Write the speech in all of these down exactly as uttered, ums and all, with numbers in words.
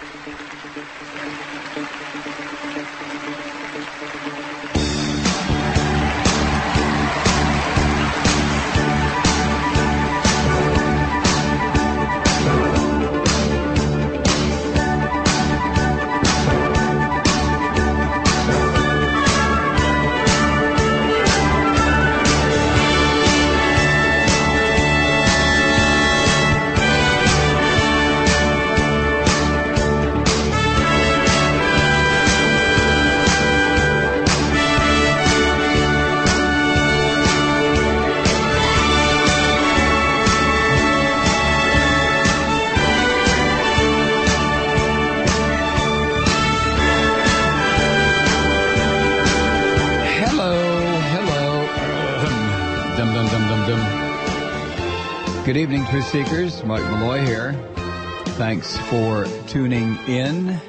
Good evening, Truth Seekers. Mike Malloy here. Thanks for tuning in.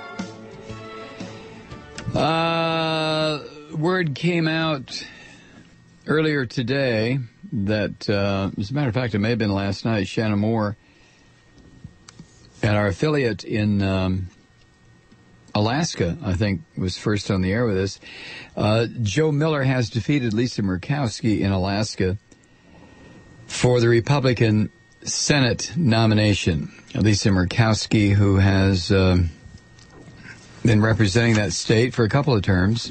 Uh, word came out earlier today that, uh, as a matter of fact, it may have been last night, Shannon Moore at our affiliate in um, Alaska, I think, was first on the air with us. Uh, Joe Miller has defeated Lisa Murkowski in Alaska for the Republican Senate nomination. Lisa Murkowski, who has uh, been representing that state for a couple of terms,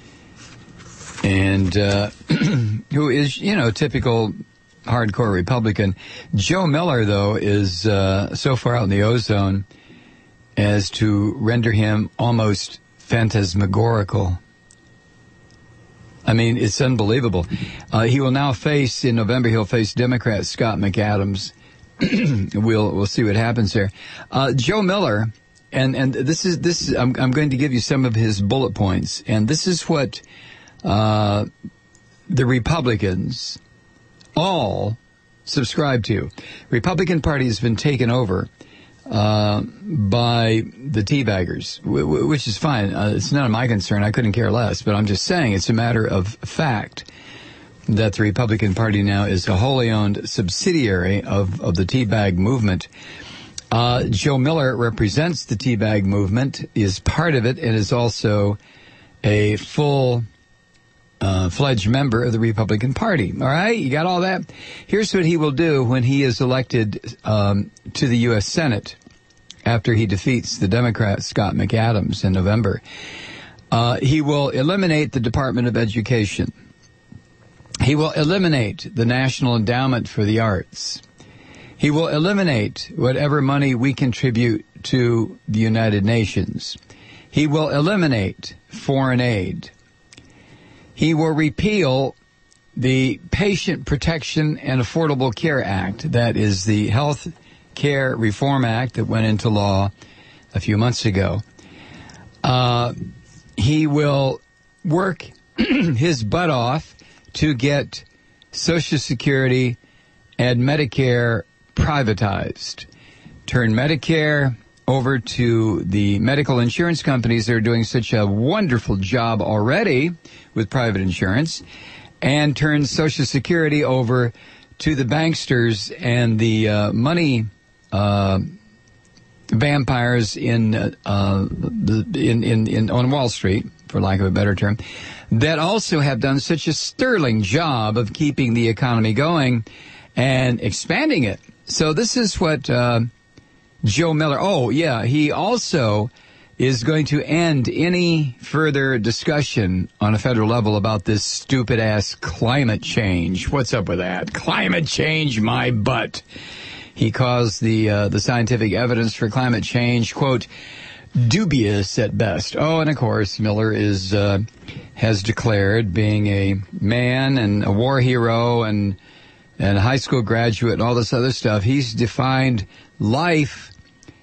and uh, who is, you know, typical hardcore Republican. Joe Miller, though, is uh, so far out in the ozone as to render him almost phantasmagorical. I mean, it's unbelievable. Uh, he will now face, in November, he'll face Democrat Scott McAdams. we'll we'll see what happens there. Uh, Joe Miller, and and this is this. Is, I'm I'm going to give you some of his bullet points, and this is what uh, the Republicans all subscribe to. Republican Party has been taken over uh, by the teabaggers, w- w- which is fine. Uh, it's none of my concern. I couldn't care less. But I'm just saying it's a matter of fact that the Republican Party now is a wholly owned subsidiary of, of the teabag movement. Uh, Joe Miller represents the teabag movement, is part of it, and is also a full uh, fledged member of the Republican Party. All right? You got all that? Here's what he will do when he is elected um, to the U S Senate after he defeats the Democrat Scott McAdams in November. Uh, he will eliminate the Department of Education. He will eliminate the National Endowment for the Arts. He will eliminate whatever money we contribute to the United Nations. He will eliminate foreign aid. He will repeal the Patient Protection and Affordable Care Act. That is the Health Care Reform Act that went into law a few months ago. Uh, he will work his butt off to get Social Security and Medicare privatized. Turn Medicare over to the medical insurance companies that are doing such a wonderful job already with private insurance, and turn Social Security over to the banksters and the uh, money uh, vampires in, uh, the, in, in, in on Wall Street, for lack of a better term, that also have done such a sterling job of keeping the economy going and expanding it. So this is what uh, Joe Miller, oh, yeah, he also is going to end any further discussion on a federal level about this stupid-ass climate change. What's up with that? Climate change, my butt. He calls the uh, the scientific evidence for climate change, quote, dubious at best. Oh, and of course, Miller is uh, has declared, being a man and a war hero and and a high school graduate and all this other stuff, he's defined life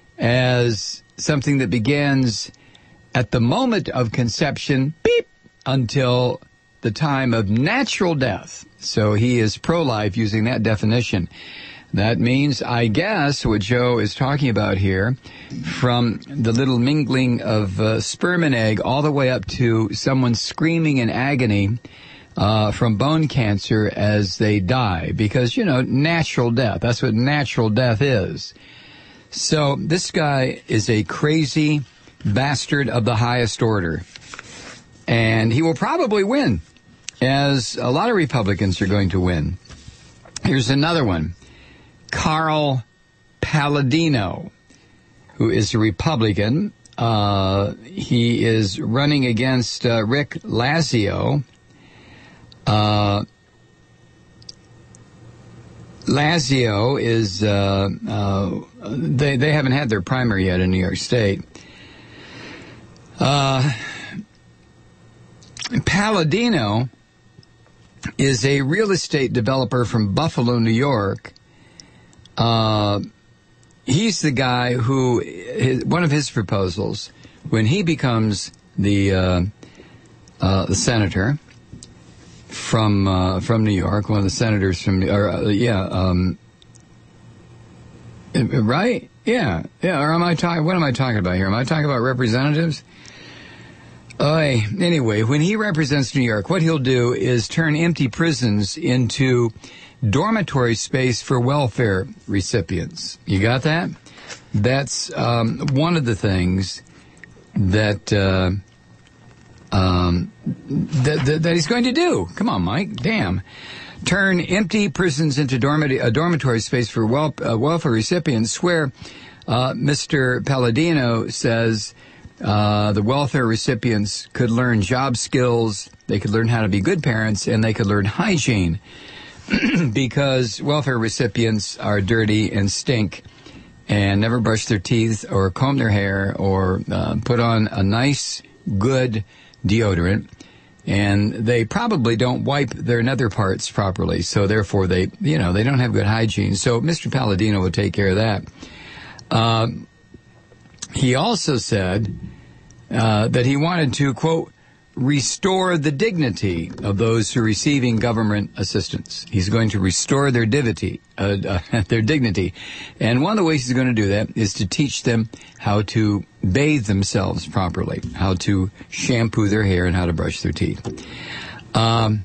as something that begins at the moment of conception, beep, until the time of natural death. So he is pro-life using that definition. That means, I guess, what Joe is talking about here, from the little mingling of uh, sperm and egg all the way up to someone screaming in agony uh, from bone cancer as they die. Because, you know, natural death, that's what natural death is. So this guy is a crazy bastard of the highest order. And he will probably win, as a lot of Republicans are going to win. Here's another one. Carl Palladino, who is a Republican. Uh, he is running against uh, Rick Lazio. Uh, Lazio is, uh, uh, they, they haven't had their primary yet in New York State. Uh, Palladino is a real estate developer from Buffalo, New York. Uh, he's the guy who, his, one of his proposals, when he becomes the, uh, uh, the senator from, uh, from New York, one of the senators from, or, uh, yeah, um, right? Yeah, yeah, or am I talking, what am I talking about here? Am I talking about representatives? Uh, anyway, when he represents New York, what he'll do is turn empty prisons into dormitory space for welfare recipients. You got that? That's um, one of the things that, uh, um, that, that that he's going to do. Come on, Mike. Damn. Turn empty prisons into dormitory, a dormitory space for wel- uh, welfare recipients, where uh, Mister Palladino says Uh, the welfare recipients could learn job skills, they could learn how to be good parents, and they could learn hygiene because welfare recipients are dirty and stink and never brush their teeth or comb their hair or uh, put on a nice, good deodorant. And they probably don't wipe their nether parts properly, so therefore they, you know, they don't have good hygiene. So Mister Palladino will take care of that. Uh, He also said uh, that he wanted to, quote, restore the dignity of those who are receiving government assistance. He's going to restore their dignity, uh, uh, their dignity. And one of the ways he's going to do that is to teach them how to bathe themselves properly, how to shampoo their hair, and how to brush their teeth. Um,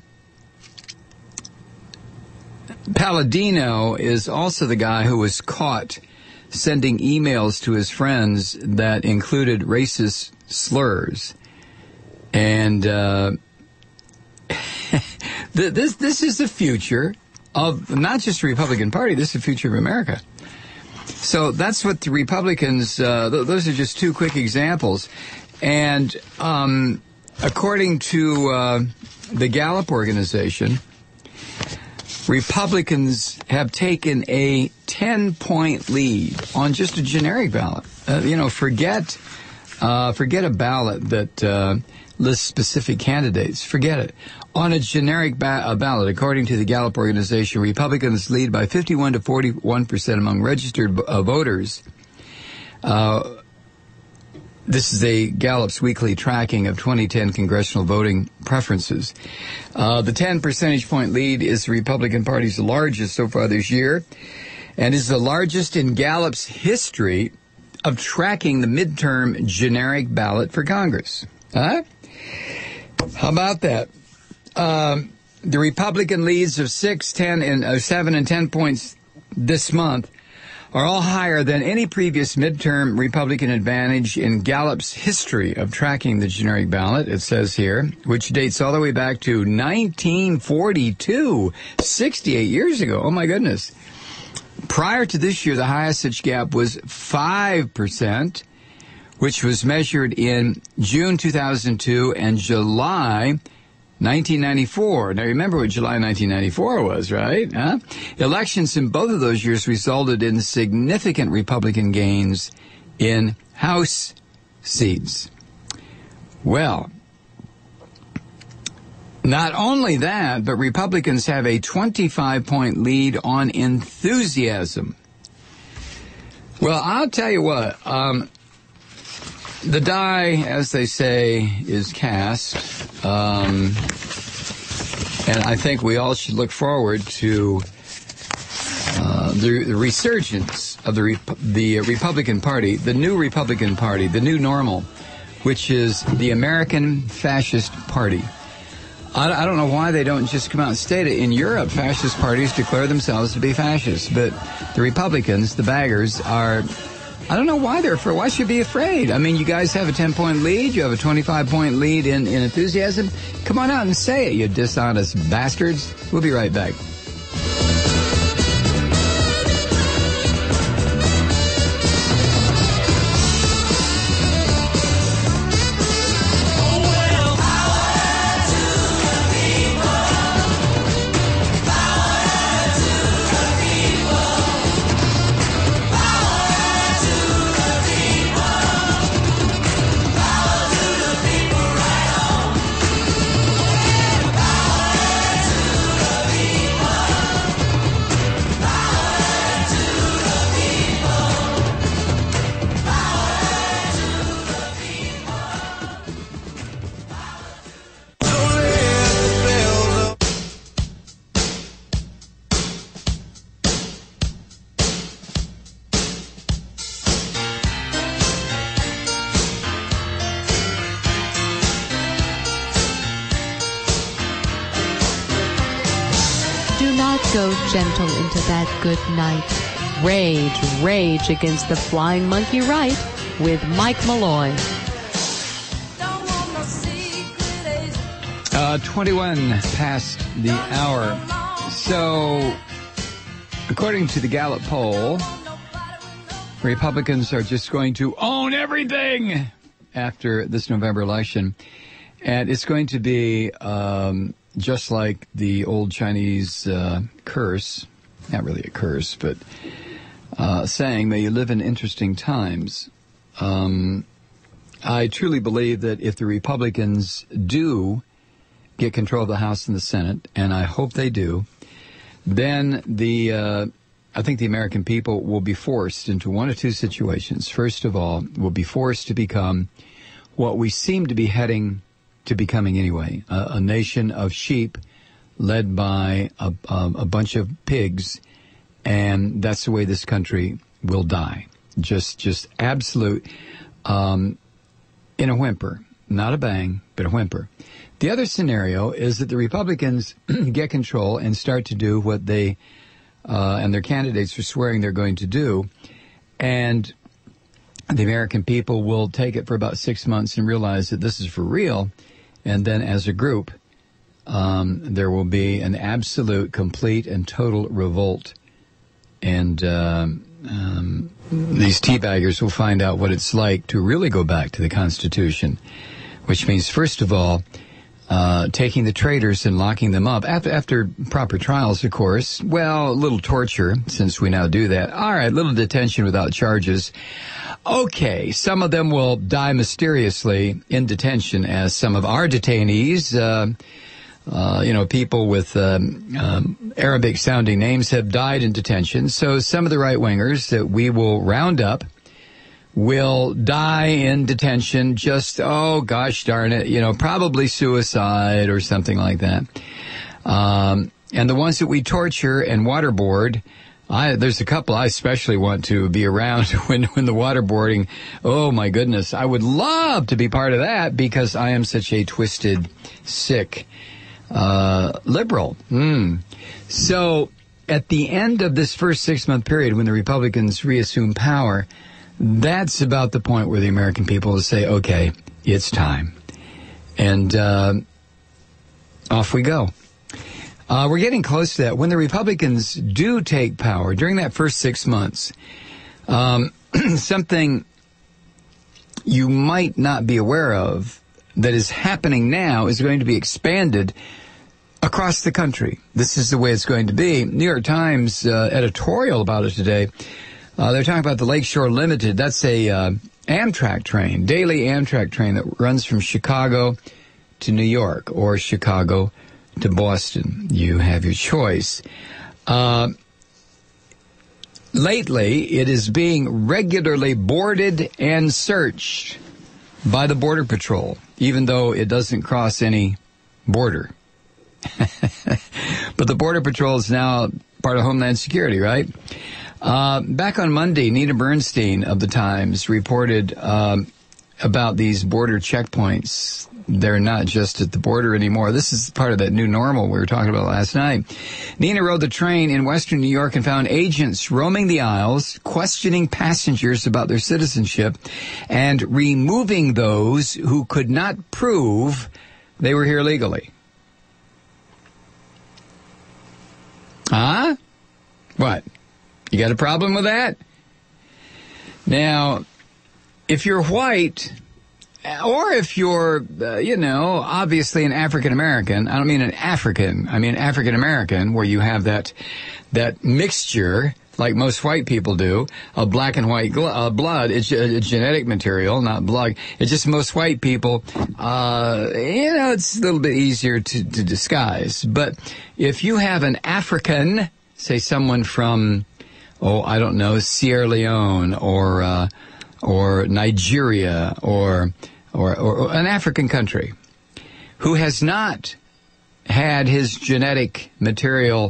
Palladino is also the guy who was caught sending emails to his friends that included racist slurs. And uh, this this is the future of not just the Republican Party, this is the future of America. So that's what the Republicans, uh, th- those are just two quick examples. And um, according to uh, the Gallup organization, Republicans have taken a ten-point lead on just a generic ballot. Uh, you know, forget uh, forget a ballot that uh, lists specific candidates. Forget it. On a generic ba- a ballot, according to the Gallup organization, Republicans lead by fifty-one to forty-one percent among registered uh, voters. Uh, This is a Gallup's weekly tracking of twenty ten congressional voting preferences. Uh, the ten percentage point lead is the Republican Party's largest so far this year, and is the largest in Gallup's history of tracking the midterm generic ballot for Congress. Huh? How about that? Um, the Republican leads of six, ten, and uh, seven and ten points this month are all higher than any previous midterm Republican advantage in Gallup's history of tracking the generic ballot, it says here, which dates all the way back to nineteen forty-two, sixty-eight years ago. Oh, my goodness. Prior to this year, the highest such gap was five percent, which was measured in June two thousand two and July nineteen ninety-four. Now, remember what July nineteen ninety-four was, right? Huh? Elections in both of those years resulted in significant Republican gains in House seats. Well, not only that, but Republicans have a twenty-five point lead on enthusiasm. Well, I'll tell you what, um, the die, as they say, is cast, um, and I think we all should look forward to uh, the, the resurgence of the Rep- the Republican Party, the new Republican Party, the new normal, which is the American Fascist Party. I, I don't know why they don't just come out and state it. In Europe, fascist parties declare themselves to be fascists, but the Republicans, the baggers, are I don't know why they're afraid. Why should you be afraid? I mean, you guys have a ten-point lead. You have a twenty-five point lead in, in enthusiasm. Come on out and say it, you dishonest bastards. We'll be right back. Go gentle into that good night. Rage, rage against the flying monkey right with Mike Malloy. Uh, twenty-one past the hour. So, according to the Gallup poll, Republicans are just going to own everything after this November election. And it's going to be um, just like the old Chinese uh, curse, not really a curse, but uh, saying, may you live in interesting times. Um, I truly believe that if the Republicans do get control of the House and the Senate, and I hope they do, then the uh, I think the American people will be forced into one of two situations. First of all, will be forced to become what we seem to be heading to becoming anyway, a, a nation of sheep led by a, a, a bunch of pigs, and that's the way this country will die. Just, just absolute, um, in a whimper, not a bang, but a whimper. The other scenario is that the Republicans get control and start to do what they, uh, and their candidates are swearing they're going to do, and the American people will take it for about six months and realize that this is for real. And then as a group, um, there will be an absolute, complete, and total revolt. And um, um, these teabaggers will find out what it's like to really go back to the Constitution, which means, first of all, uh, taking the traitors and locking them up after, after proper trials, of course. Well, a little torture, since we now do that. All right, little detention without charges. Okay, some of them will die mysteriously in detention, as some of our detainees, uh, uh, you know, people with um, um, Arabic-sounding names have died in detention. So some of the right-wingers that we will round up will die in detention, just, oh, gosh darn it, you know, probably suicide or something like that. Um, and the ones that we torture and waterboard, I, there's a couple I especially want to be around when, when the waterboarding, oh my goodness, I would love to be part of that because I am such a twisted, sick, uh, liberal. Mm. So at the end of this first six-month period when the Republicans reassume power, that's about the point where the American people will say, okay, it's time. And, uh, off we go. Uh, we're getting close to that. When the Republicans do take power during that first six months, um, something you might not be aware of that is happening now is going to be expanded across the country. This is the way it's going to be. New York Times uh, editorial about it today. Uh, they're talking about the Lakeshore Limited. That's a uh, Amtrak train, daily Amtrak train that runs from Chicago to New York or Chicago to Boston. You have your choice. Uh, lately, it is being regularly boarded and searched by the Border Patrol, even though it doesn't cross any border. But the Border Patrol is now part of Homeland Security, right? Uh, back on Monday, Nina Bernstein of the Times reported um, about these border checkpoints. They're not just at the border anymore. This is part of that new normal we were talking about last night. Nina rode the train in western New York and found agents roaming the aisles, questioning passengers about their citizenship, and removing those who could not prove they were here legally. Huh? What? You got a problem with that? Now, if you're white, or if you're, uh, you know, obviously an African American, I don't mean an African, I mean African American, where you have that that mixture, like most white people do, of black and white gl- uh, blood. It's a, a genetic material, not blood. It's just most white people, uh, you know, it's a little bit easier to, to disguise. But if you have an African, say someone from, oh, I don't know, Sierra Leone or uh, or Nigeria or, or or an African country who has not had his genetic material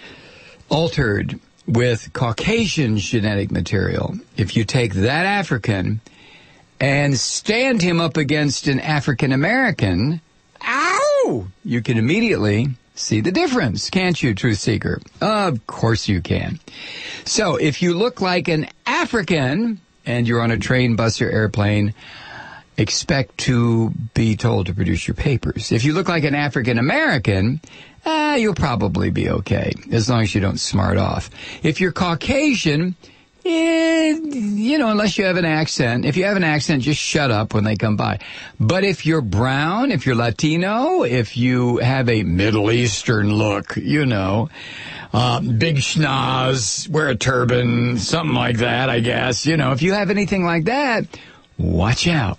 altered with Caucasian genetic material, if you take that African and stand him up against an African American, ow, you can immediately see the difference, can't you, truth seeker? Of course you can. So if you look like an African and you're on a train, bus, or airplane, expect to be told to produce your papers. If you look like an African American, uh, you'll probably be okay, as long as you don't smart off. If you're Caucasian, eh, you know, unless you have an accent. If you have an accent, just shut up when they come by. But if you're brown, if you're Latino, if you have a Middle Eastern look, you know, uh, big schnoz, wear a turban, something like that, I guess. You know, if you have anything like that, watch out.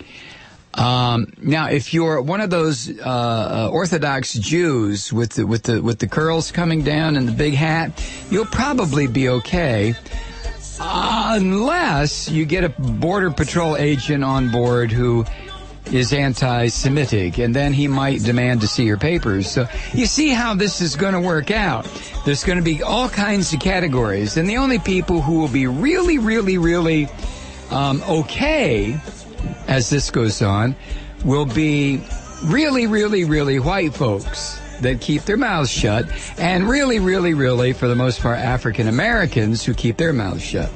Um, now, if you're one of those uh, Orthodox Jews with the with the with the curls coming down and the big hat, you'll probably be okay, uh, unless you get a Border Patrol agent on board who is anti-Semitic, and then he might demand to see your papers. So you see how this is going to work out. There's going to be all kinds of categories, and the only people who will be really, really, really um, okay as this goes on will be really, really, really white folks that keep their mouths shut, and really, really, really, for the most part, African Americans who keep their mouths shut.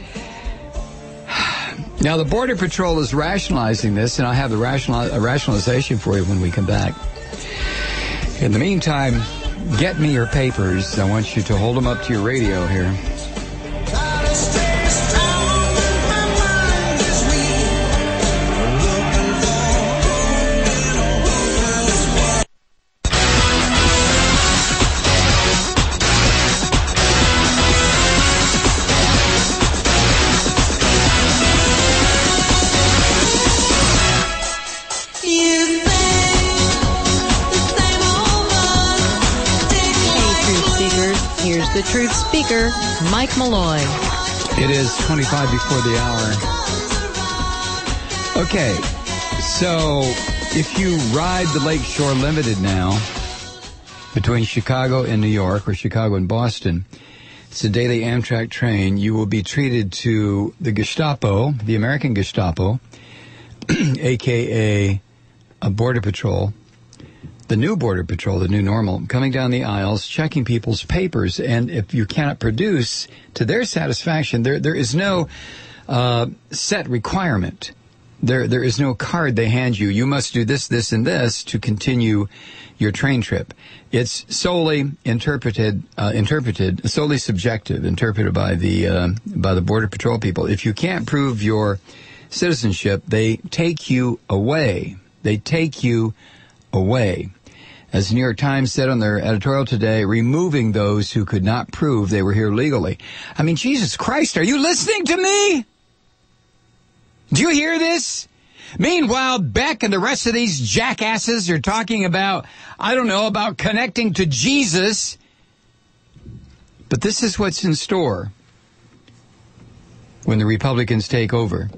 Now, the Border Patrol is rationalizing this, and I'll have the rational, a rationalization for you when we come back. In the meantime, get me your papers. I want you to hold them up to your radio here. The Truth Speaker, Mike Malloy. It is twenty-five before the hour. Okay, so if you ride the Lakeshore Limited now between Chicago and New York, or Chicago and Boston, it's a daily Amtrak train, you will be treated to the Gestapo, the American Gestapo, a k a a Border Patrol, the new Border Patrol, the new normal, coming down the aisles, checking people's papers, and if you cannot produce to their satisfaction, there there is no uh, set requirement. There there is no card they hand you. You must do this, this, and this to continue your train trip. It's solely interpreted, uh, interpreted, solely subjective, interpreted by the uh, by the Border Patrol people. If you can't prove your citizenship, they take you away. They take you away. As the New York Times said on their editorial today, removing those who could not prove they were here legally. I mean, Jesus Christ, are you listening to me? Do you hear this? Meanwhile, Beck and the rest of these jackasses are talking about, I don't know, about connecting to Jesus. But this is what's in store when the Republicans take over.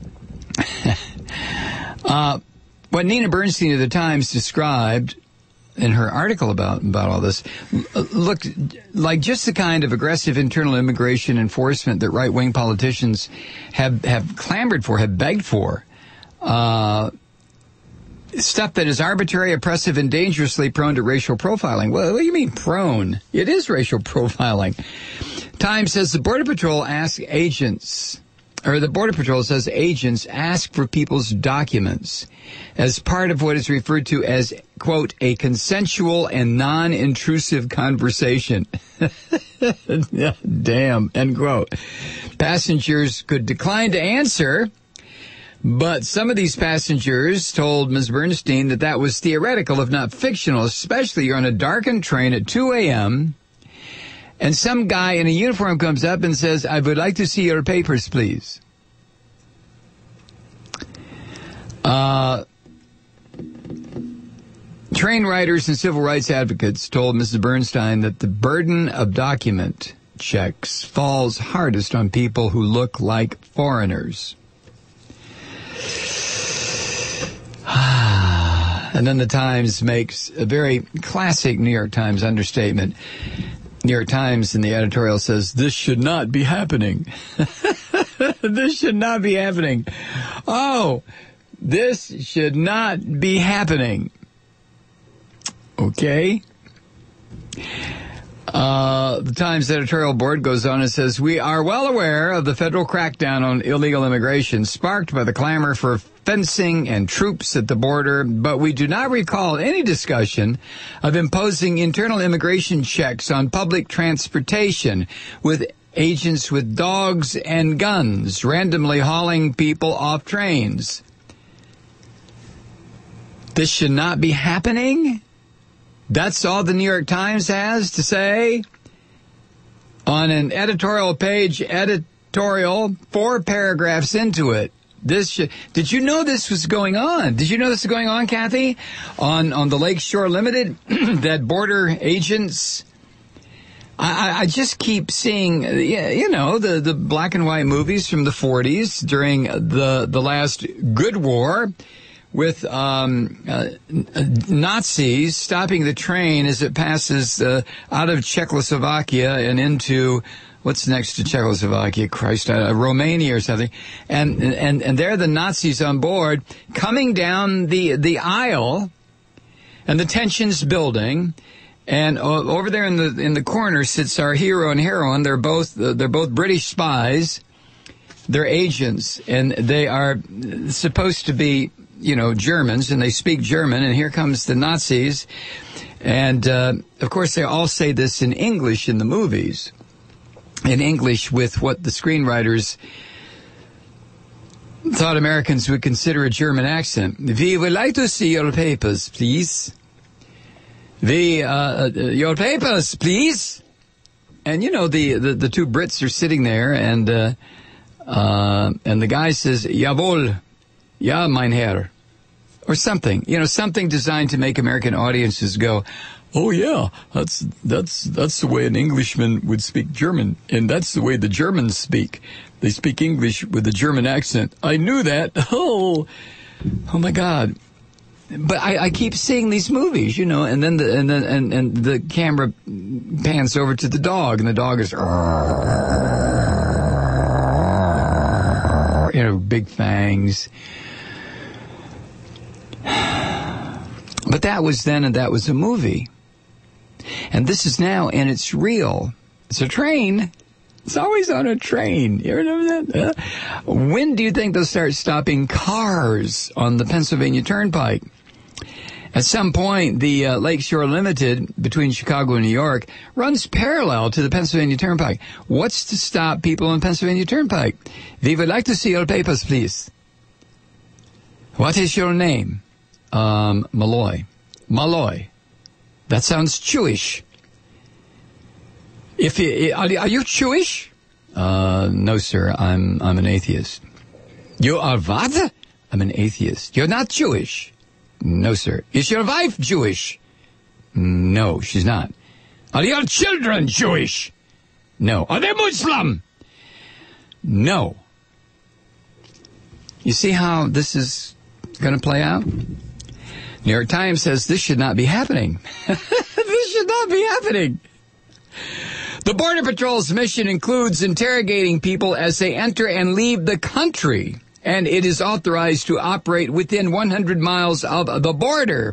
uh, What Nina Bernstein of the Times described in her article about about all this, looked like just the kind of aggressive internal immigration enforcement that right-wing politicians have have clamored for, have begged for. Uh, stuff that is arbitrary, oppressive, and dangerously prone to racial profiling. Well, what do you mean prone? It is racial profiling. Time says the Border Patrol asks agents, or the Border Patrol says agents ask for people's documents as part of what is referred to as, quote, a consensual and non-intrusive conversation. Damn, end quote. Passengers could decline to answer, but some of these passengers told Miz Bernstein that that was theoretical, if not fictional, especially you're on a darkened train at two a.m., and some guy in a uniform comes up and says, I would like to see your papers, please. Uh, train riders and civil rights advocates told Missus Bernstein that the burden of document checks falls hardest on people who look like foreigners. And then the Times makes a very classic New York Times understatement. New York Times in the editorial says, this should not be happening. This should not be happening. Oh, this should not be happening. Okay. Uh, the Times editorial board goes on and says, we are well aware of the federal crackdown on illegal immigration sparked by the clamor for fencing and troops at the border, but we do not recall any discussion of imposing internal immigration checks on public transportation with agents with dogs and guns randomly hauling people off trains. This should not be happening? That's all the New York Times has to say on an editorial page, editorial, four paragraphs into it. This sh- Did you know this was going on? Did you know this was going on, Kathy? On on the Lakeshore Limited, that border agents. I, I just keep seeing, you know, the, the black and white movies from the forties during the the last good war with um, uh, Nazis stopping the train as it passes uh, out of Czechoslovakia and into. What's next to Czechoslovakia? Christ, uh, Romania or something. And, and, and there are the Nazis on board coming down the, the aisle and the tension's building. And uh, over there in the, in the corner sits our hero and heroine. They're both, uh, they're both British spies. They're agents and they are supposed to be, you know, Germans and they speak German. And here comes the Nazis. And, uh, of course they all say this in English in the movies. In English with what the screenwriters thought Americans would consider a German accent. We would like to see your papers, please. We, uh, your papers, please. And, you know, the, the, the two Brits are sitting there and, uh, uh, and the guy says, Jawohl, ja, mein Herr. Or something, you know, something designed to make American audiences go, oh yeah, that's that's that's the way an Englishman would speak German, and that's the way the Germans speak. They speak English with a German accent. I knew that. Oh, oh my God! But I, I keep seeing these movies, you know, and then the and then and, and the camera pans over to the dog, and the dog is, you know, big fangs. But that was then, and that was a movie. And this is now, and it's real. It's a train. It's always on a train. You remember that? Uh, when do you think they'll start stopping cars on the Pennsylvania Turnpike? At some point, the uh, Lakeshore Limited between Chicago and New York runs parallel to the Pennsylvania Turnpike. What's to stop people on Pennsylvania Turnpike? We would like to see your papers, please. What is your name? Um, Malloy. Malloy. That sounds Jewish. If you, are, are you Jewish? Uh, no, sir. I'm I'm an atheist. You are what? I'm an atheist. You're not Jewish. No, sir. Is your wife Jewish? No, she's not. Are your children Jewish? No. Are they Muslim? No. You see how this is going to play out? New York Times says this should not be happening. This should not be happening. The Border Patrol's mission includes interrogating people as they enter and leave the country, and it is authorized to operate within one hundred miles of the border.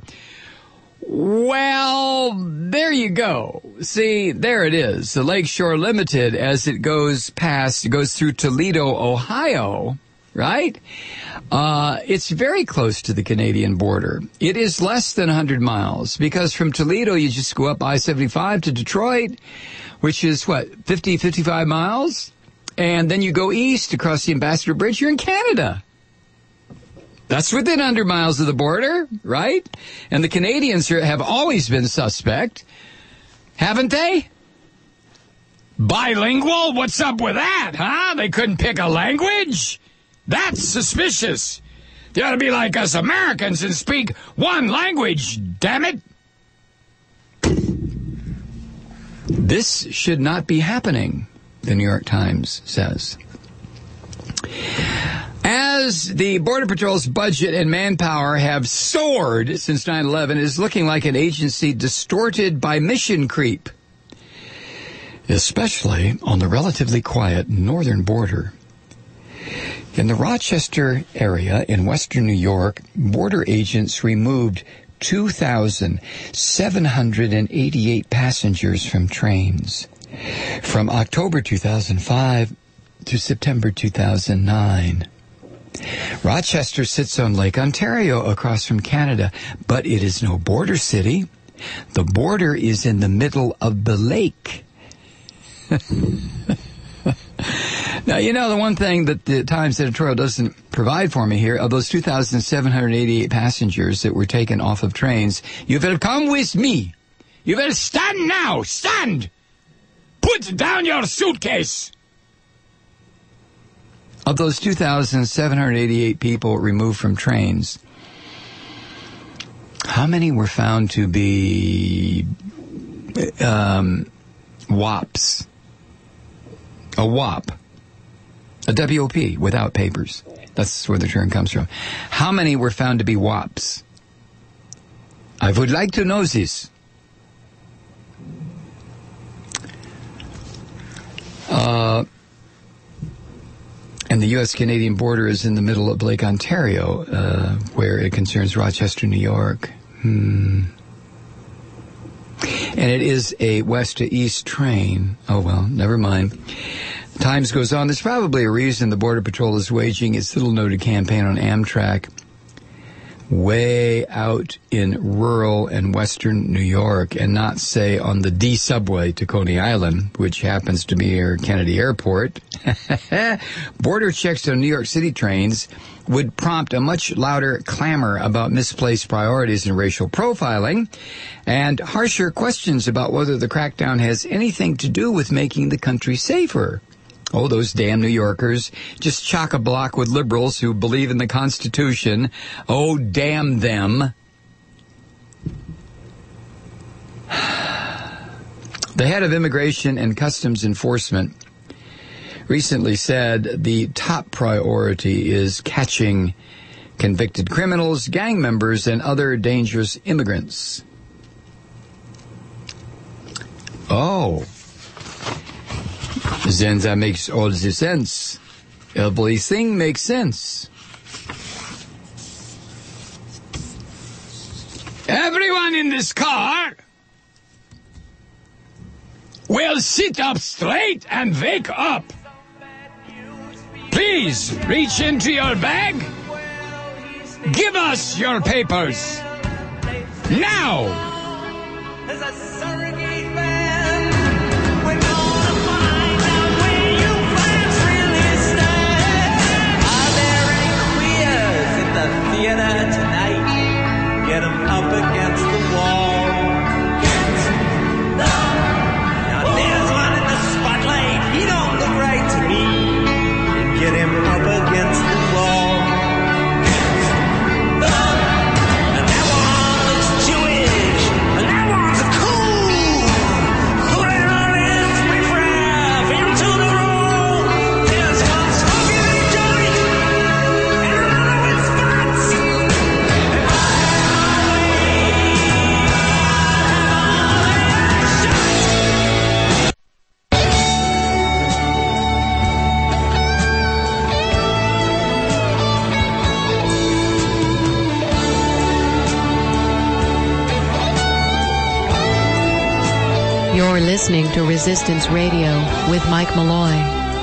Well, there you go. See, there it is. The Lakeshore Limited, as it goes past, it goes through Toledo, Ohio, right? Uh, it's very close to the Canadian border. It is less than one hundred miles, because from Toledo, you just go up I seventy-five to Detroit, which is, what, fifty, fifty-five miles? And then you go east across the Ambassador Bridge, you're in Canada. That's within one hundred miles of the border, right? And the Canadians here have always been suspect, haven't they? Bilingual? What's up with that, huh? They couldn't pick a language? That's suspicious. They ought to be like us Americans and speak one language, damn it. This should not be happening, the New York Times says. As the Border Patrol's budget and manpower have soared since nine eleven, it is looking like an agency distorted by mission creep, especially on the relatively quiet northern border. In the Rochester area in western New York, border agents removed two thousand seven hundred eighty-eight passengers from trains from October two thousand five to September two thousand nine. Rochester sits on Lake Ontario across from Canada, but it is no border city. The border is in the middle of the lake. Now, you know, the one thing that the Times editorial doesn't provide for me here, of those two thousand seven hundred eighty-eight passengers that were taken off of trains, you better come with me. You better stand now. Stand. Put down your suitcase. Of those two thousand seven hundred eighty-eight people removed from trains, how many were found to be um, W A Ps? A W A P. A W O P, without papers. That's where the term comes from. How many were found to be W A Ps? I would like to know this. Uh, and the U S-Canadian border is in the middle of Lake Ontario, uh, where it concerns Rochester, New York. Hmm. And it is a west to east train. Oh, well, never mind. Times goes on. There's probably a reason the Border Patrol is waging its little-noted campaign on Amtrak way out in rural and western New York, and not, say, on the D subway to Coney Island, which happens to be near Kennedy Airport. Border checks on New York City trains would prompt a much louder clamor about misplaced priorities and racial profiling, and harsher questions about whether the crackdown has anything to do with making the country safer. Oh, those damn New Yorkers, just chock-a-block with liberals who believe in the Constitution. Oh, damn them. The head of Immigration and Customs Enforcement recently said the top priority is catching convicted criminals, gang members, and other dangerous immigrants. Oh. Then that makes all the sense. Everything makes sense. Everyone in this car will sit up straight and wake up. Please reach into your bag. Give us your papers. Now. Tonight, get him up against the wall. Now there's one in the spotlight. He don't look right to me. Get him up against the wall. And that one looks Jewish. And that one's a cool listening to Resistance Radio with Mike Malloy.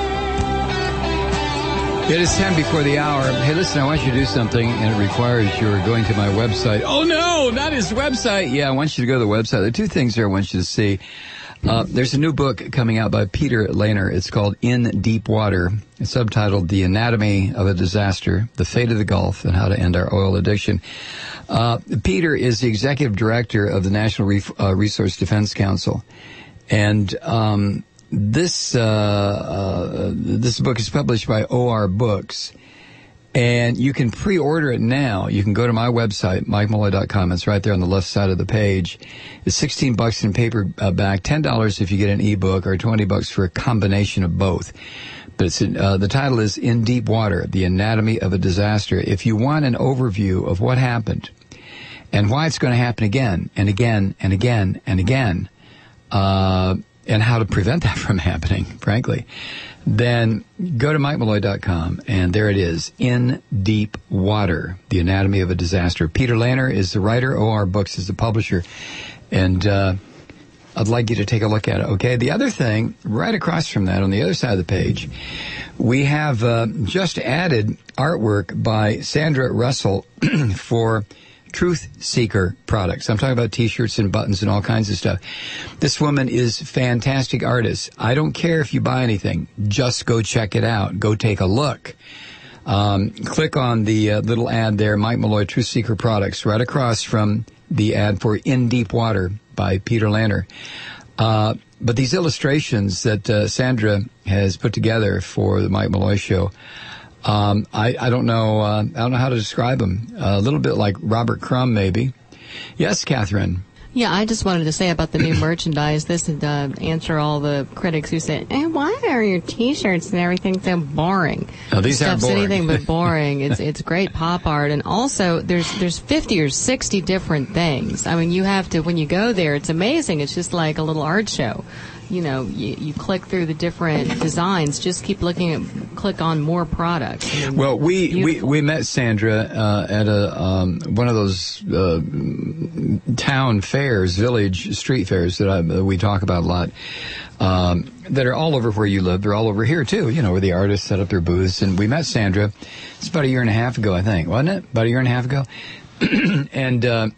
It is ten before the hour. Hey, listen, I want you to do something, and it requires your going to my website. Oh, no, not his website. Yeah, I want you to go to the website. There are two things there I want you to see. Uh, there's a new book coming out by Peter Lehner. It's called In Deep Water. It's subtitled The Anatomy of a Disaster, The Fate of the Gulf, and How to End Our Oil Addiction. Uh, Peter is the executive director of the National Re- uh, Resource Defense Council. And um, this uh, uh, this book is published by O R Books. And you can pre-order it now. You can go to my website, mike malloy dot com. It's right there on the left side of the page. It's sixteen bucks in paperback, ten dollars if you get an ebook, or twenty bucks for a combination of both. But it's, uh, the title is In Deep Water, The Anatomy of a Disaster. If you want an overview of what happened and why it's going to happen again and again and again and again, uh, and how to prevent that from happening, frankly, then go to mike malloy dot com, and there it is, In Deep Water, The Anatomy of a Disaster. Peter Lehner is the writer, O R Books is the publisher, and uh, I'd like you to take a look at it, okay? The other thing, right across from that, on the other side of the page, we have uh, just added artwork by Sandra Russell for Truth Seeker products. I'm talking about T-shirts and buttons and all kinds of stuff. This woman is a fantastic artist. I don't care if you buy anything. Just go check it out. Go take a look. Um, click on the uh, little ad there, Mike Malloy, Truth Seeker products, right across from the ad for In Deep Water by Peter Lehner. Uh, but these illustrations that uh, Sandra has put together for the Mike Malloy Show, Um, I, I don't know, uh, I don't know how to describe them. Uh, a little bit like Robert Crumb, maybe. Yes, Catherine. Yeah, I just wanted to say about the new merchandise, this would uh, answer all the critics who say, eh, why are your T-shirts and everything so boring? No, these aren't boring. Anything but boring. It's it's great pop art. And also, there's there's fifty or sixty different things. I mean, you have to, when you go there, it's amazing. It's just like a little art show. You know, you, you click through the different designs. Just keep looking at, click on more products. I mean, well, we, we, we met Sandra uh, at a um, one of those uh, town fairs, village street fairs that I, we talk about a lot, um, that are all over where you live. They're all over here, too, you know, where the artists set up their booths. And we met Sandra. It's about a year and a half ago, I think, wasn't it? About a year and a half ago. and... Uh,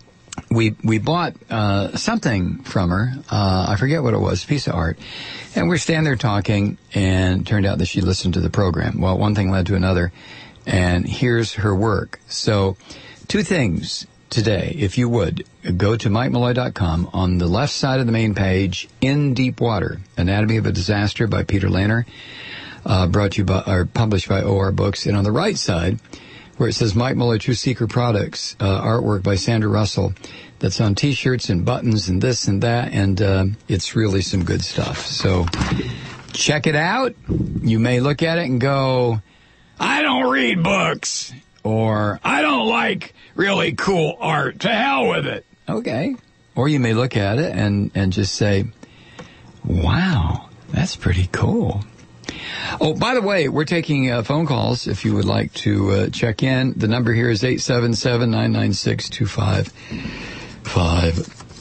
We we bought uh, something from her. Uh, I forget what it was, a piece of art. And we're standing there talking, and it turned out that she listened to the program. Well, one thing led to another, and here's her work. So, two things today, if you would. Go to mike malloy dot com. On the left side of the main page, In Deep Water, Anatomy of a Disaster by Peter Lehner, uh, brought to you by, or published by O R Books. And on the right side, where it says Mike Malloy, Truth Seeker Products, uh, artwork by Sandra Russell, that's on T-shirts and buttons and this and that, and uh, it's really some good stuff. So check it out. You may look at it and go, I don't read books, or I don't like really cool art. To hell with it. Okay. Or you may look at it and, and just say, wow, that's pretty cool. Oh, by the way, we're taking uh, phone calls if you would like to uh, check in. The number here is eight seven seven, nine nine six, two five five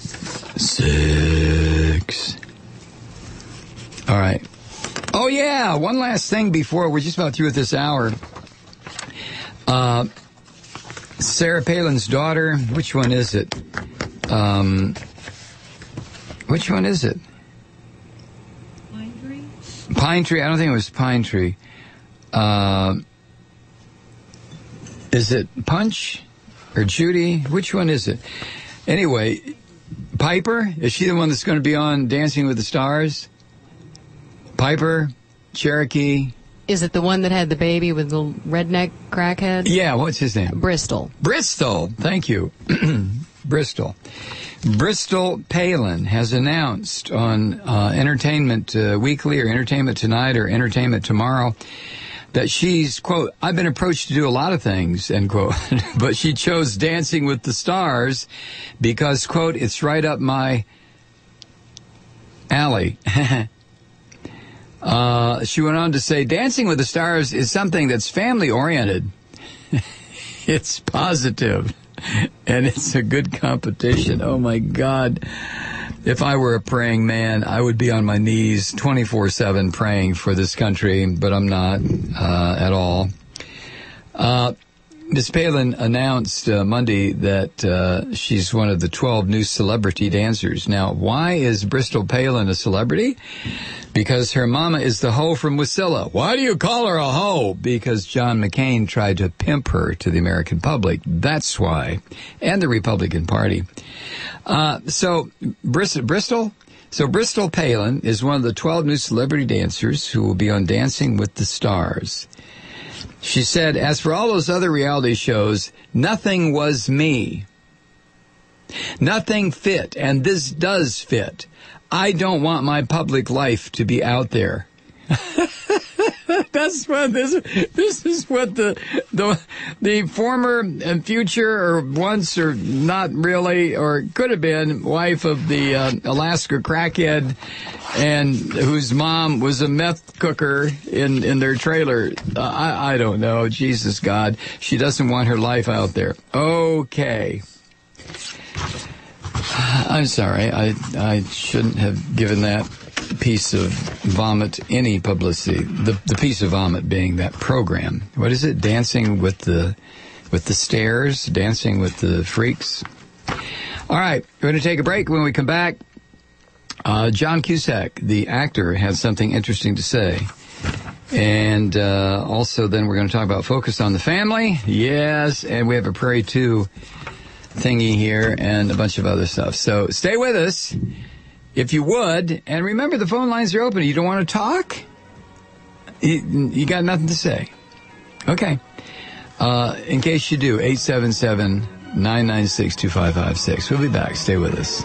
six. All right. Oh, yeah, one last thing before we're just about through with this hour. Uh, Sarah Palin's daughter, which one is it? Um, which one is it? Pine Tree? I don't think it was Pine Tree. Uh, is it Punch or Judy? Which one is it? Anyway, Piper? Is she the one that's going to be on Dancing with the Stars? Piper? Cherokee? Is it the one that had the baby with the redneck crackhead? Yeah, what's his name? Bristol. Bristol. Thank you. Bristol. Bristol Palin has announced on uh, Entertainment uh, Weekly or Entertainment Tonight or Entertainment Tomorrow that she's, quote, I've been approached to do a lot of things, end quote, but she chose Dancing with the Stars because, quote, it's right up my alley. uh, she went on to say, Dancing with the Stars is something that's family-oriented. It's positive. And it's a good competition. Oh, my God. if I were a praying man, I would be on my knees twenty-four seven praying for this country, but I'm not uh, at all. Uh, Miz Palin announced uh, Monday that uh, she's one of the twelve new celebrity dancers. Now, why is Bristol Palin a celebrity? Because her mama is the hoe from Wasilla. Why do you call her a hoe? Because John McCain tried to pimp her to the American public. That's why. And the Republican Party. Uh, so, Bristol, Bristol, so Bristol Palin is one of the twelve new celebrity dancers who will be on Dancing with the Stars. She said, as for all those other reality shows, nothing was me. Nothing fit, and this does fit. I don't want my public life to be out there. That's what this. This is what the the the former and future, or once, or not really, or could have been wife of the uh, Alaska crackhead, and whose mom was a meth cooker in in their trailer. Uh, I I don't know. Jesus God, she doesn't want her life out there. Okay. I'm sorry. I I shouldn't have given that piece of vomit any publicity. The the piece of vomit being that program. What is it? Dancing with the with the Stairs? Dancing with the Freaks? All right. We're going to take a break. When we come back, uh, John Cusack, the actor, has something interesting to say. And uh, also then we're going to talk about Focus on the Family. Yes. And we have a Prairie two thingy here and a bunch of other stuff. So stay with us if you would. And remember, the phone lines are open. You don't want to talk? You, you got nothing to say. Okay. Uh, in case you do, eight seven seven, nine nine six, two five five six. We'll be back. Stay with us.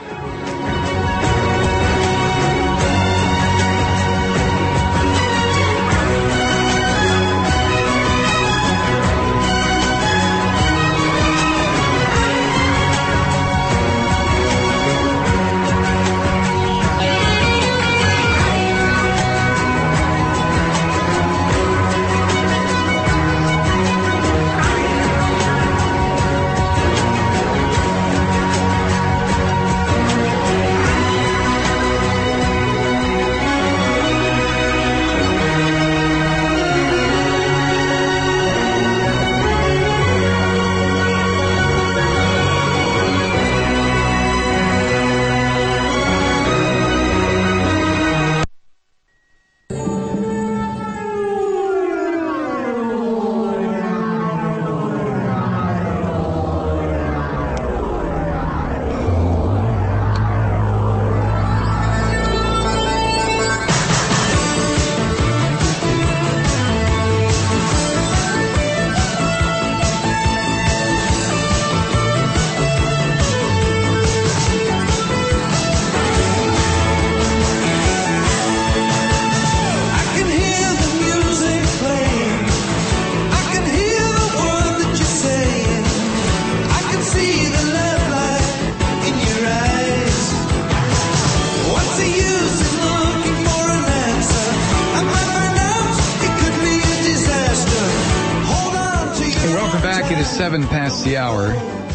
Seven past the hour.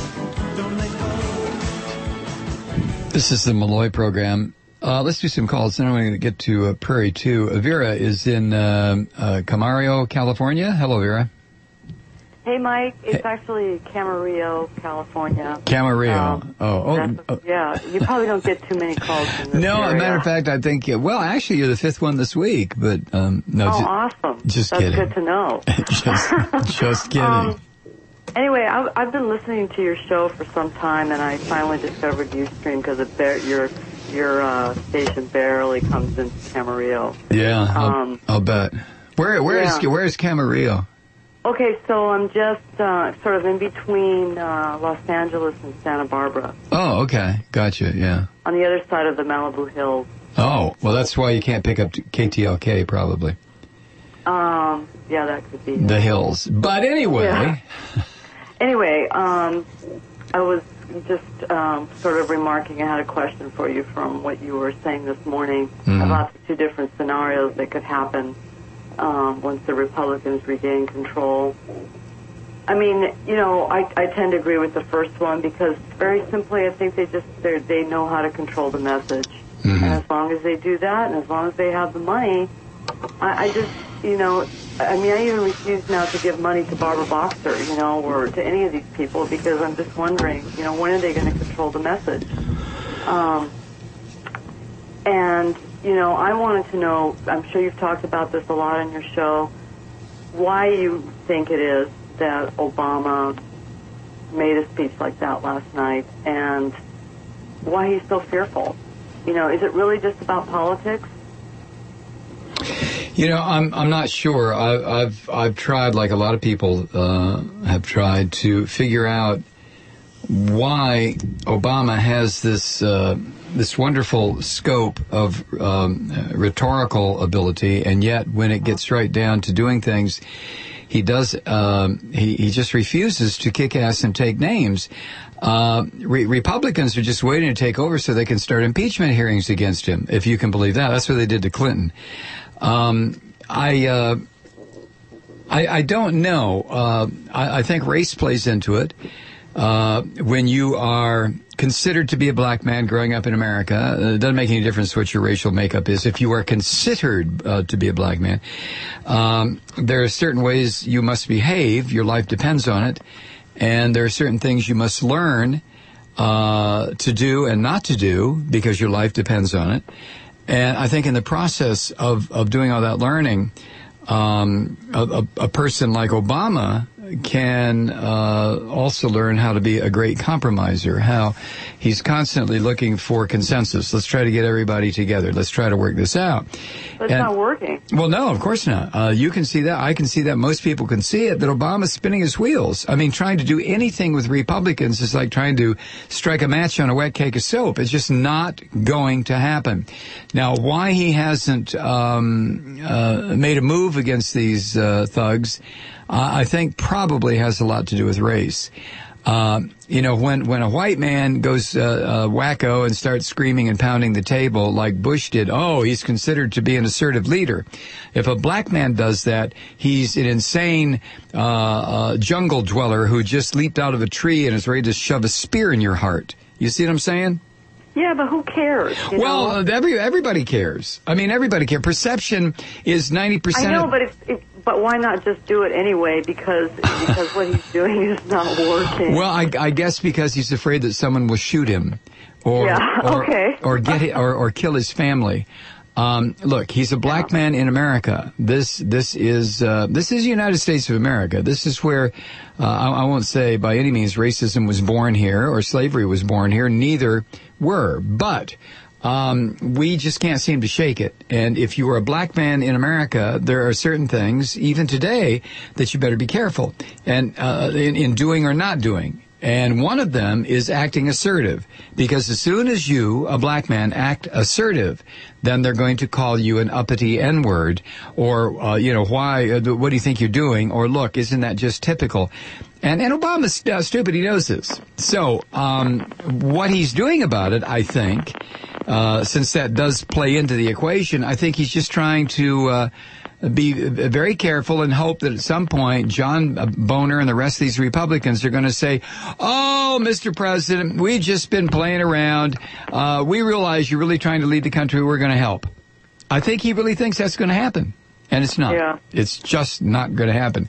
This is the Malloy program. Uh, let's do some calls. Then I'm going to get to uh, Prairie two. Uh, Vera is in uh, uh, Camarillo, California. Hello, Vera. Hey, Mike. It's hey. actually Camarillo, California. Camarillo. Um, oh, oh, oh. Yeah, you probably don't get too many calls in this No, area. as a matter of fact, I think, well, actually, you're the fifth one this week, but um, no. Oh, just, awesome. Just That's kidding. good to know. just, just kidding. Um, Anyway, I've, I've been listening to your show for some time, and I finally discovered Ustream because it bar- your your uh, station barely comes into Camarillo. Yeah, I'll, um, I'll bet. Where where yeah. is where is Camarillo? Okay, so I'm just uh, sort of in between uh, Los Angeles and Santa Barbara. Oh, okay, gotcha. Yeah. On the other side of the Malibu Hills. Oh, well, that's why you can't pick up K T L K, probably. Um, yeah, that could be the it. hills. But anyway. Yeah. Anyway, um, I was just um, sort of remarking. I had a question for you from what you were saying this morning mm-hmm. about the two different scenarios that could happen um, once the Republicans regain control. I mean, you know, I, I tend to agree with the first one because very simply, I think they just they they know how to control the message, Mm-hmm. and as long as they do that, and as long as they have the money, I, I just, you know, I mean, I even refuse now to give money to Barbara Boxer, you know, or to any of these people because I'm just wondering, you know, when are they going to control the message? Um, and you know, I wanted to know. I'm sure you've talked about this a lot on your show. Why you think it is that Obama made a speech like that last night, and why he's so fearful. You know, is it really just about politics? You know, I'm I'm not sure. I, I've I've tried, like a lot of people uh, have tried, to figure out why Obama has this uh, this wonderful scope of um, rhetorical ability, and yet when it gets right down to doing things, he does. Um, he he just refuses to kick ass and take names. Uh, re- Republicans are just waiting to take over so they can start impeachment hearings against him. If you can believe that, that's what they did to Clinton. Um, I, uh, I I don't know. Uh, I, I think race plays into it. Uh, when you are considered to be a black man growing up in America, uh, it doesn't make any difference what your racial makeup is. If you are considered uh, to be a black man, um, there are certain ways you must behave. Your life depends on it. And there are certain things you must learn uh, to do and not to do because your life depends on it. And I think in the process of, of doing all that learning, um, a, a, a person like Obama can uh, also learn how to be a great compromiser, how he's constantly looking for consensus. Let's try to get everybody together. Let's try to work this out. But it's and, not working. Well, no, of course not. Uh, you can see that. I can see that. Most people can see it, that Obama's spinning his wheels. I mean, trying to do anything with Republicans is like trying to strike a match on a wet cake of soap. It's just not going to happen. Now, why he hasn't um, uh, made a move against these uh, thugs, Uh, I think probably has a lot to do with race. Uh, you know, when, when a white man goes uh, uh, wacko and starts screaming and pounding the table like Bush did, oh, he's considered to be an assertive leader. If a black man does that, he's an insane uh, uh, jungle dweller who just leaped out of a tree and is ready to shove a spear in your heart. You see what I'm saying? Yeah, but who cares? You well, know? Uh, every, everybody cares. I mean, everybody cares. Perception is ninety percent. I know, but it's, it's but why not just do it anyway? Because because what he's doing is not working. Well, I, I guess because he's afraid that someone will shoot him, or yeah, or, okay. or get it, or or kill his family. Um, look, he's a black man in America. This this is uh, this is the United States of America. This is where uh, I, I won't say by any means racism was born here or slavery was born here. Neither were, but. Um, we just can't seem to shake it. And if you are a black man in America, there are certain things, even today, that you better be careful and uh, in, in doing or not doing. And one of them is acting assertive. Because as soon as you, a black man, act assertive, then they're going to call you an uppity N-word. Or, uh, you know, why, uh, what do you think you're doing? Or, look, isn't that just typical? And, and Obama's uh, stupid. He knows this. So, um, what he's doing about it, I think, uh, since that does play into the equation, I think he's just trying to, uh, be very careful and hope that at some point John Boehner and the rest of these Republicans are going to say, oh, Mister President, we've just been playing around. Uh, we realize you're really trying to lead the country. We're going to help. I think he really thinks that's going to happen. And it's not. Yeah. It's just not going to happen.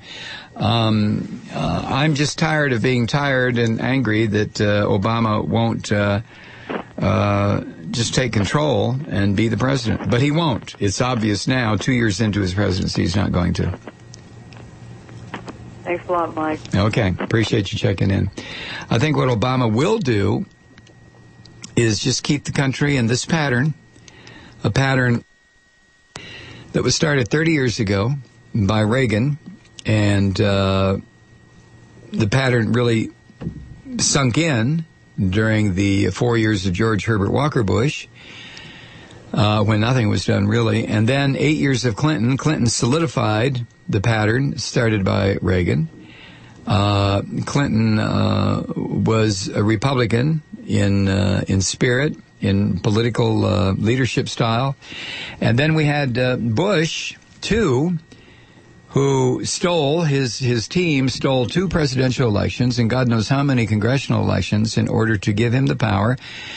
Um, uh, I'm just tired of being tired and angry that uh, Obama won't uh, uh, just take control and be the president. But he won't. It's obvious now, two years into his presidency, he's not going to. Thanks a lot, Mike. Okay. Appreciate you checking in. I think what Obama will do is just keep the country in this pattern, a pattern that was started thirty years ago by Reagan, and uh, the pattern really sunk in during the four years of George Herbert Walker Bush, uh, when nothing was done really. And then eight years of Clinton. Clinton solidified the pattern started by Reagan. Uh, Clinton uh, was a Republican in uh, in spirit, in political uh, leadership style. And then we had uh, Bush, too, who stole, his, his team stole two presidential elections and God knows how many congressional elections in order to give him the power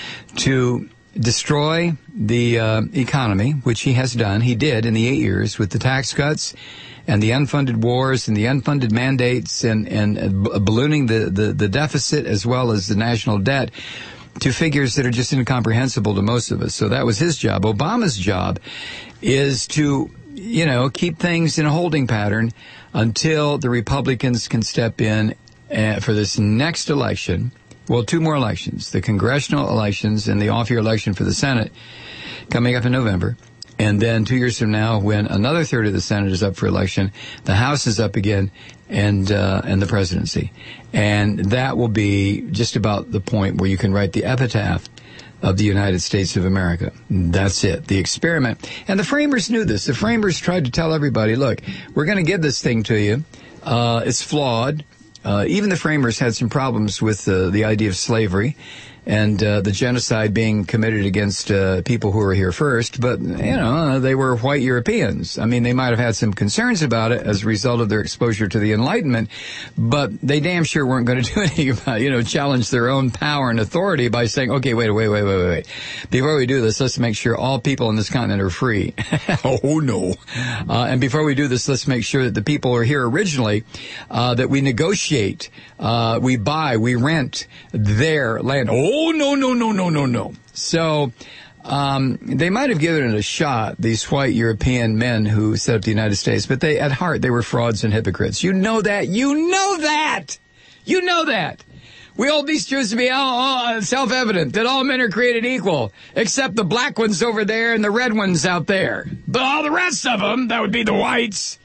to destroy the uh, economy, which he has done. He did in the eight years with the tax cuts and the unfunded wars and the unfunded mandates and, and uh, ballooning the, the, the deficit as well as the national debt to figures that are just incomprehensible to most of us. So that was his job. Obama's job is to, you know, keep things in a holding pattern until the Republicans can step in uh, for this next election. Well, two more elections, the congressional elections and the off-year election for the Senate coming up in November. And then two years from now, when another third of the Senate is up for election, the House is up again, and uh, and the presidency. And that will be just about the point where you can write the epitaph of the United States of America. That's it, the experiment. And the framers knew this. The framers tried to tell everybody, look, we're going to give this thing to you. Uh, it's flawed. Uh, even the framers had some problems with uh, the idea of slavery and uh, the genocide being committed against uh, people who were here first. But, you know, they were white Europeans. I mean, they might have had some concerns about it as a result of their exposure to the Enlightenment, but they damn sure weren't going to do anything about it, you know, challenge their own power and authority by saying, okay, wait, wait, wait, wait, wait, wait. Before we do this, let's make sure all people on this continent are free. Oh, no. Uh, and before we do this, let's make sure that the people who are here originally, uh, that we negotiate, uh, we buy, we rent their land. Oh, no, no, no, no, no, no. So, um, they might have given it a shot, these white European men who set up the United States, but they, at heart, they were frauds and hypocrites. You know that. You know that. You know that. We hold these truths to be all, all self-evident, that all men are created equal, except the black ones over there and the red ones out there. But all the rest of them, that would be the whites,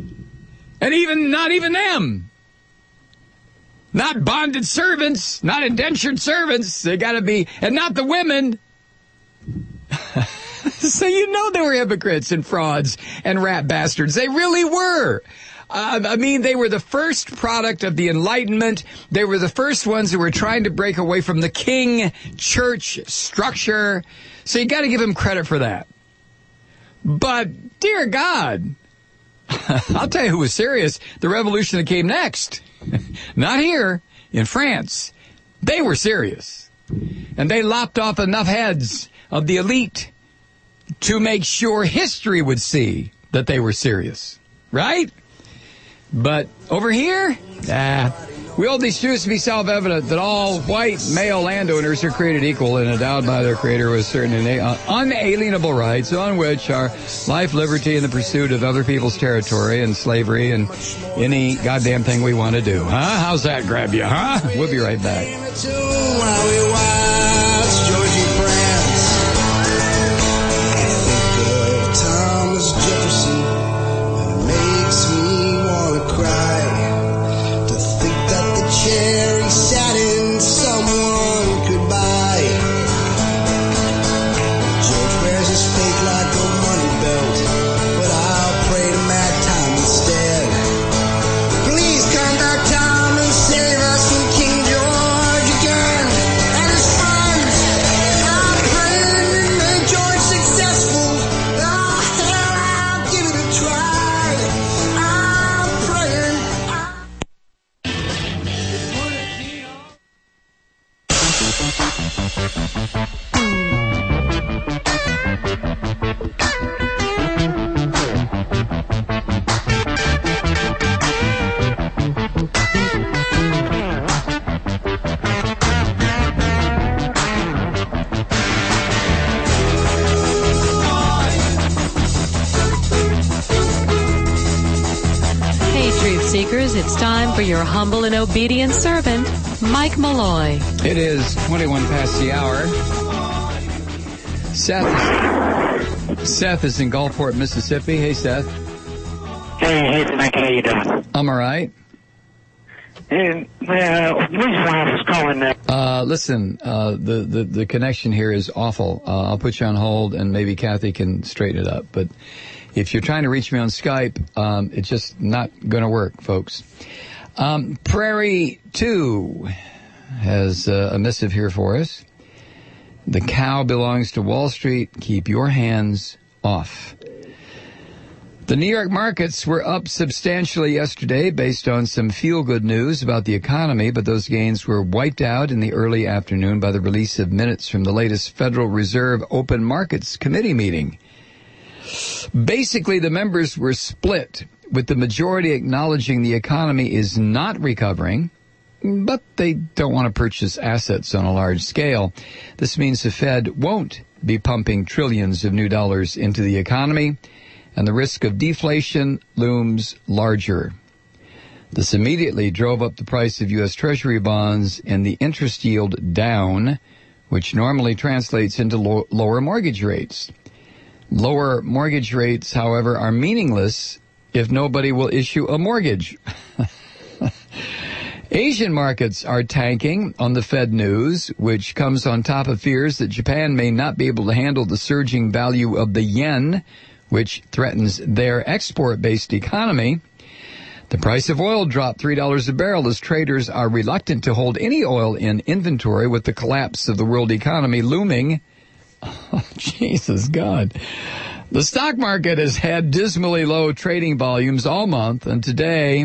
and even, not even them. Not bonded servants, not indentured servants. They gotta be, and not the women. So you know they were hypocrites and frauds and rat bastards. They really were. Uh, I mean, they were the first product of the Enlightenment. They were the first ones who were trying to break away from the king church structure. So you gotta give them credit for that. But, dear God, I'll tell you who was serious. The revolution that came next. Not here, in France. They were serious. And they lopped off enough heads of the elite to make sure history would see that they were serious. Right? But over here, ah, we hold these truths to be self-evident that all white male landowners are created equal and endowed by their creator with certain ina- unalienable rights on which are life, liberty, and the pursuit of other people's territory and slavery and any goddamn thing we want to do. Huh? How's that grab you, huh? We'll be right back. Cherry satin someone could buy. George wears his fate like a money belt, but I'll pray to Mad Time instead. Please come back, Tom, and save us from King George again and his sons. I'm praying to make George successful. Oh, hell, I'll give it a try. I'm praying. I'm Hey, Truth Seekers, it's time for your humble and obedient servant, Mike Malloy. It is twenty-one past the hour. Seth, Seth is in Gulfport, Mississippi. Hey, Seth. Hey, hey, Mike, how you doing? I'm all right. And uh, the reason why I was calling that. Uh, listen, uh, the, the, the connection here is awful. Uh, I'll put you on hold and maybe Kathy can straighten it up. But if you're trying to reach me on Skype, um, it's just not going to work, folks. Um, Prairie two has uh, a missive here for us. The cow belongs to Wall Street. Keep your hands off. The New York markets were up substantially yesterday based on some feel-good news about the economy, but those gains were wiped out in the early afternoon by the release of minutes from the latest Federal Reserve Open Markets Committee meeting. Basically, the members were split, with the majority acknowledging the economy is not recovering, but they don't want to purchase assets on a large scale. This means the Fed won't be pumping trillions of new dollars into the economy, and the risk of deflation looms larger. This immediately drove up the price of U S Treasury bonds and the interest yield down, which normally translates into lo- lower mortgage rates. Lower mortgage rates, however, are meaningless if nobody will issue a mortgage. Asian markets are tanking on the Fed news, which comes on top of fears that Japan may not be able to handle the surging value of the yen, which threatens their export-based economy. The price of oil dropped three dollars a barrel as traders are reluctant to hold any oil in inventory with the collapse of the world economy looming. Oh, Jesus God. The stock market has had dismally low trading volumes all month, and today,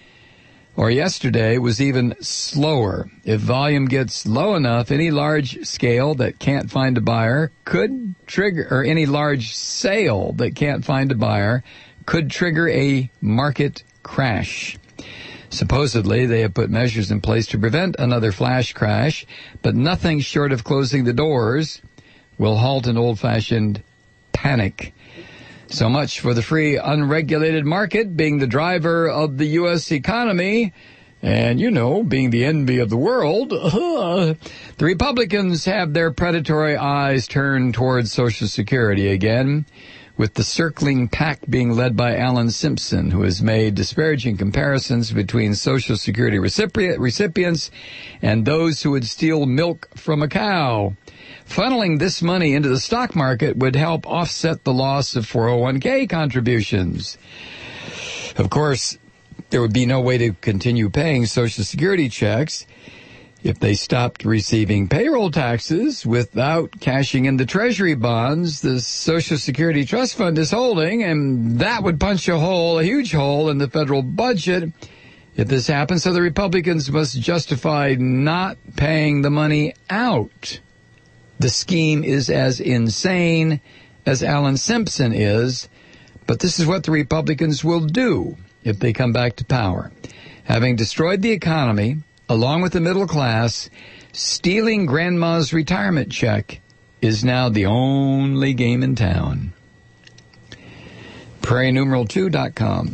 or yesterday, was even slower. If volume gets low enough, any large scale that can't find a buyer could trigger, or any large sale that can't find a buyer could trigger a market crash. Supposedly, they have put measures in place to prevent another flash crash, but nothing short of closing the doors will halt an old-fashioned panic. So much for the free, unregulated market being the driver of the U S economy and, you know, being the envy of the world. The Republicans have their predatory eyes turned towards Social Security again, with the circling pack being led by Alan Simpson, who has made disparaging comparisons between Social Security recipient, recipients and those who would steal milk from a cow. Funneling this money into the stock market would help offset the loss of four oh one k contributions. Of course, there would be no way to continue paying Social Security checks if they stopped receiving payroll taxes without cashing in the Treasury bonds the Social Security Trust Fund is holding, and that would punch a hole, a huge hole in the federal budget if this happens. So the Republicans must justify not paying the money out. The scheme is as insane as Alan Simpson is, but this is what the Republicans will do if they come back to power. Having destroyed the economy, along with the middle class, stealing grandma's retirement check is now the only game in town. prairie numeral two dot com.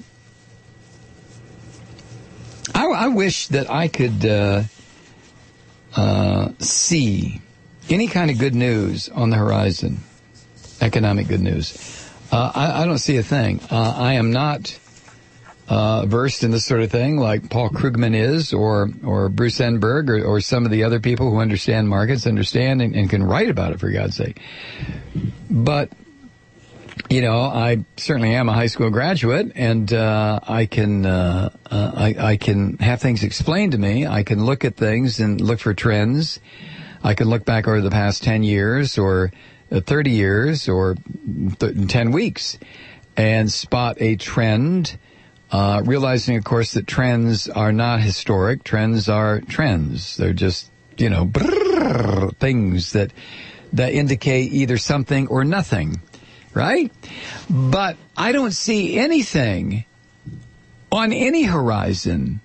I, I wish that I could uh, uh, see any kind of good news on the horizon, economic good news. Uh, I, I don't see a thing. Uh, I am not uh, versed in this sort of thing like Paul Krugman is, or or Bruce Enberg, or, or some of the other people who understand markets, understand and, and can write about it, for God's sake. But, you know, I certainly am a high school graduate, and uh, I can uh, uh, I, I can have things explained to me. I can look at things and look for trends. I can look back over the past ten years or thirty years or th- ten weeks and spot a trend, uh, realizing, of course, that trends are not historic. Trends are trends. They're just, you know, brrr, things that that indicate either something or nothing, right? But I don't see anything on any horizon.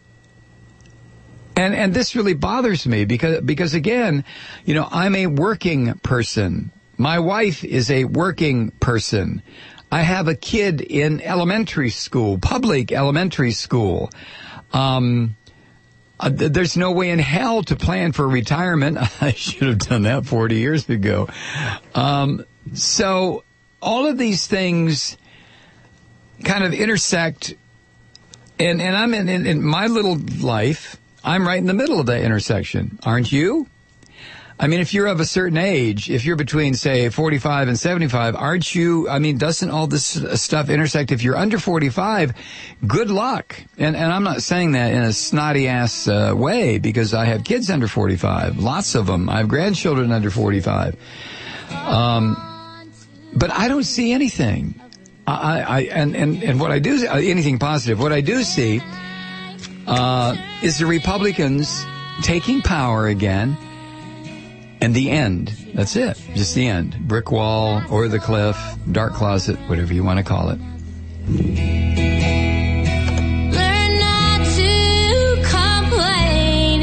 And and this really bothers me because because again, you know, I'm a working person. My wife is a working person. I have a kid in elementary school, public elementary school. Um, uh, there's no way in hell to plan for retirement. I should have done that forty years ago. Um, so all of these things kind of intersect, and and I'm in, in, in my little life. I'm right in the middle of that intersection, aren't you? I mean, if you're of a certain age, if you're between, say, forty-five and seventy-five, aren't you, I mean, doesn't all this stuff intersect? If you're under forty-five, good luck. And and I'm not saying that in a snotty-ass uh, way, because I have kids under forty-five, lots of them. I have grandchildren under forty-five. Um, but I don't see anything. I, I and, and, and what I do, anything positive, what I do see uh, is the Republicans taking power again, and the end. That's it. Just the end. Brick wall, or the cliff, dark closet, whatever you want to call it. Learn not to complain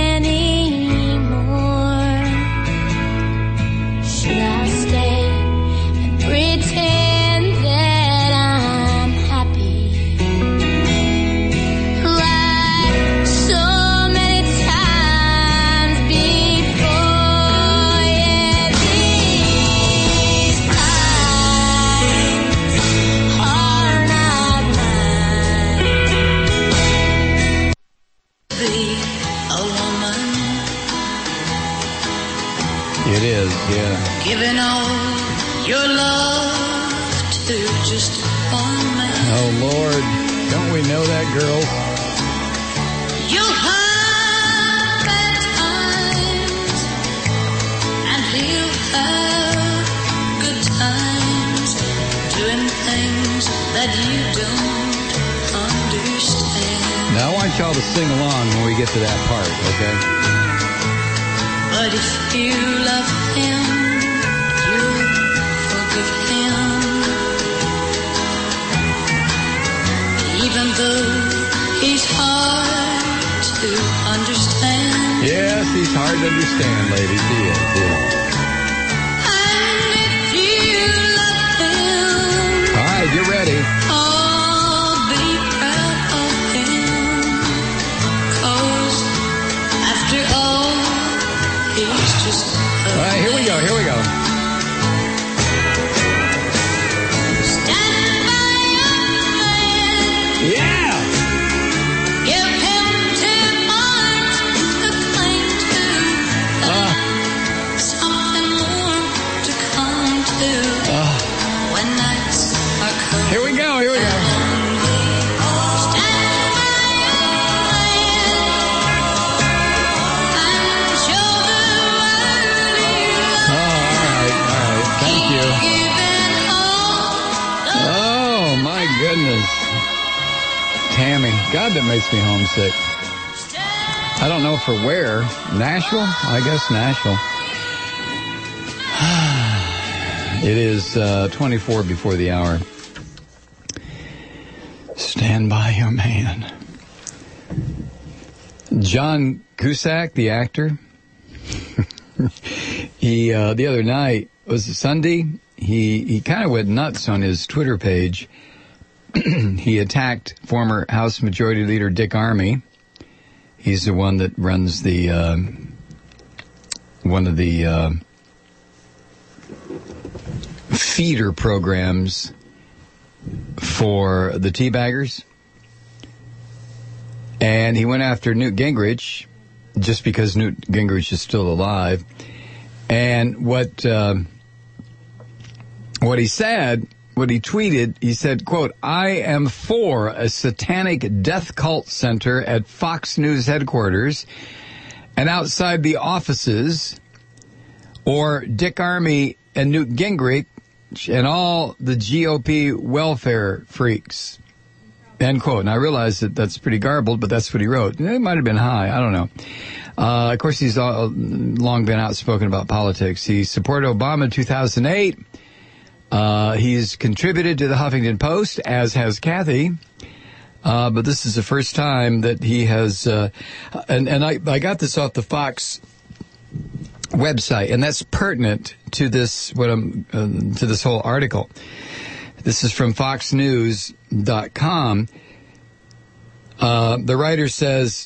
anymore. Should I stay and pretend that I'm happy? Like so many times before. Yeah, these times are not mine. Be a woman, It is, yeah. giving all your love to just one man. Oh, Lord. Don't we know that, girls? You'll have bad times, and he'll have good times, doing things that you don't understand. Now, I want y'all to sing along when we get to that part, okay? But if you love him, you'll forgive him. Even though he's hard to understand. Yes, he's hard to understand, ladies. He is, yeah. And if you love him, All right, get ready. oh, be proud of him. 'Cause after all, he's just a All right, here we go, here we go. stand by your man. Yeah! Give him two arms to cling to. Uh, Something more to come to. uh, When nights are cold. here we go, here we go. Stand by your man and show the world you Oh, all right, all right. Thank you. giving all the Oh, my goodness. Tammy. God, that makes me homesick. I don't know for where. Nashville? I guess Nashville. It is uh, twenty-four before the hour. Stand by your man. John Cusack, the actor, he uh, the other night, was it Sunday? He he kind of went nuts on his Twitter page. He attacked former House Majority Leader Dick Armey. He's the one that runs the uh, one of the uh, feeder programs for the teabaggers. And he went after Newt Gingrich just because Newt Gingrich is still alive. And what uh, what he said, what he tweeted, he said, quote, "I am for a satanic death cult center at Fox News headquarters and outside the offices, or Dick Armey and Newt Gingrich and all the G O P welfare freaks." End quote. And I realize that that's pretty garbled, but that's what he wrote. It might have been high. I don't know. Uh, of course, he's all, long been outspoken about politics. He supported Obama in two thousand eight. Uh, he's contributed to the Huffington Post, as has Kathy. Uh, but this is the first time that he has, uh, and, and I, I got this off the Fox website, and that's pertinent to this, what I'm, uh, to this whole article. This is from fox news dot com. Uh, the writer says,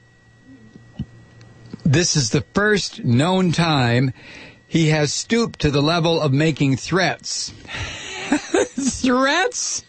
this is the first known time he has stooped to the level of making threats. Threats?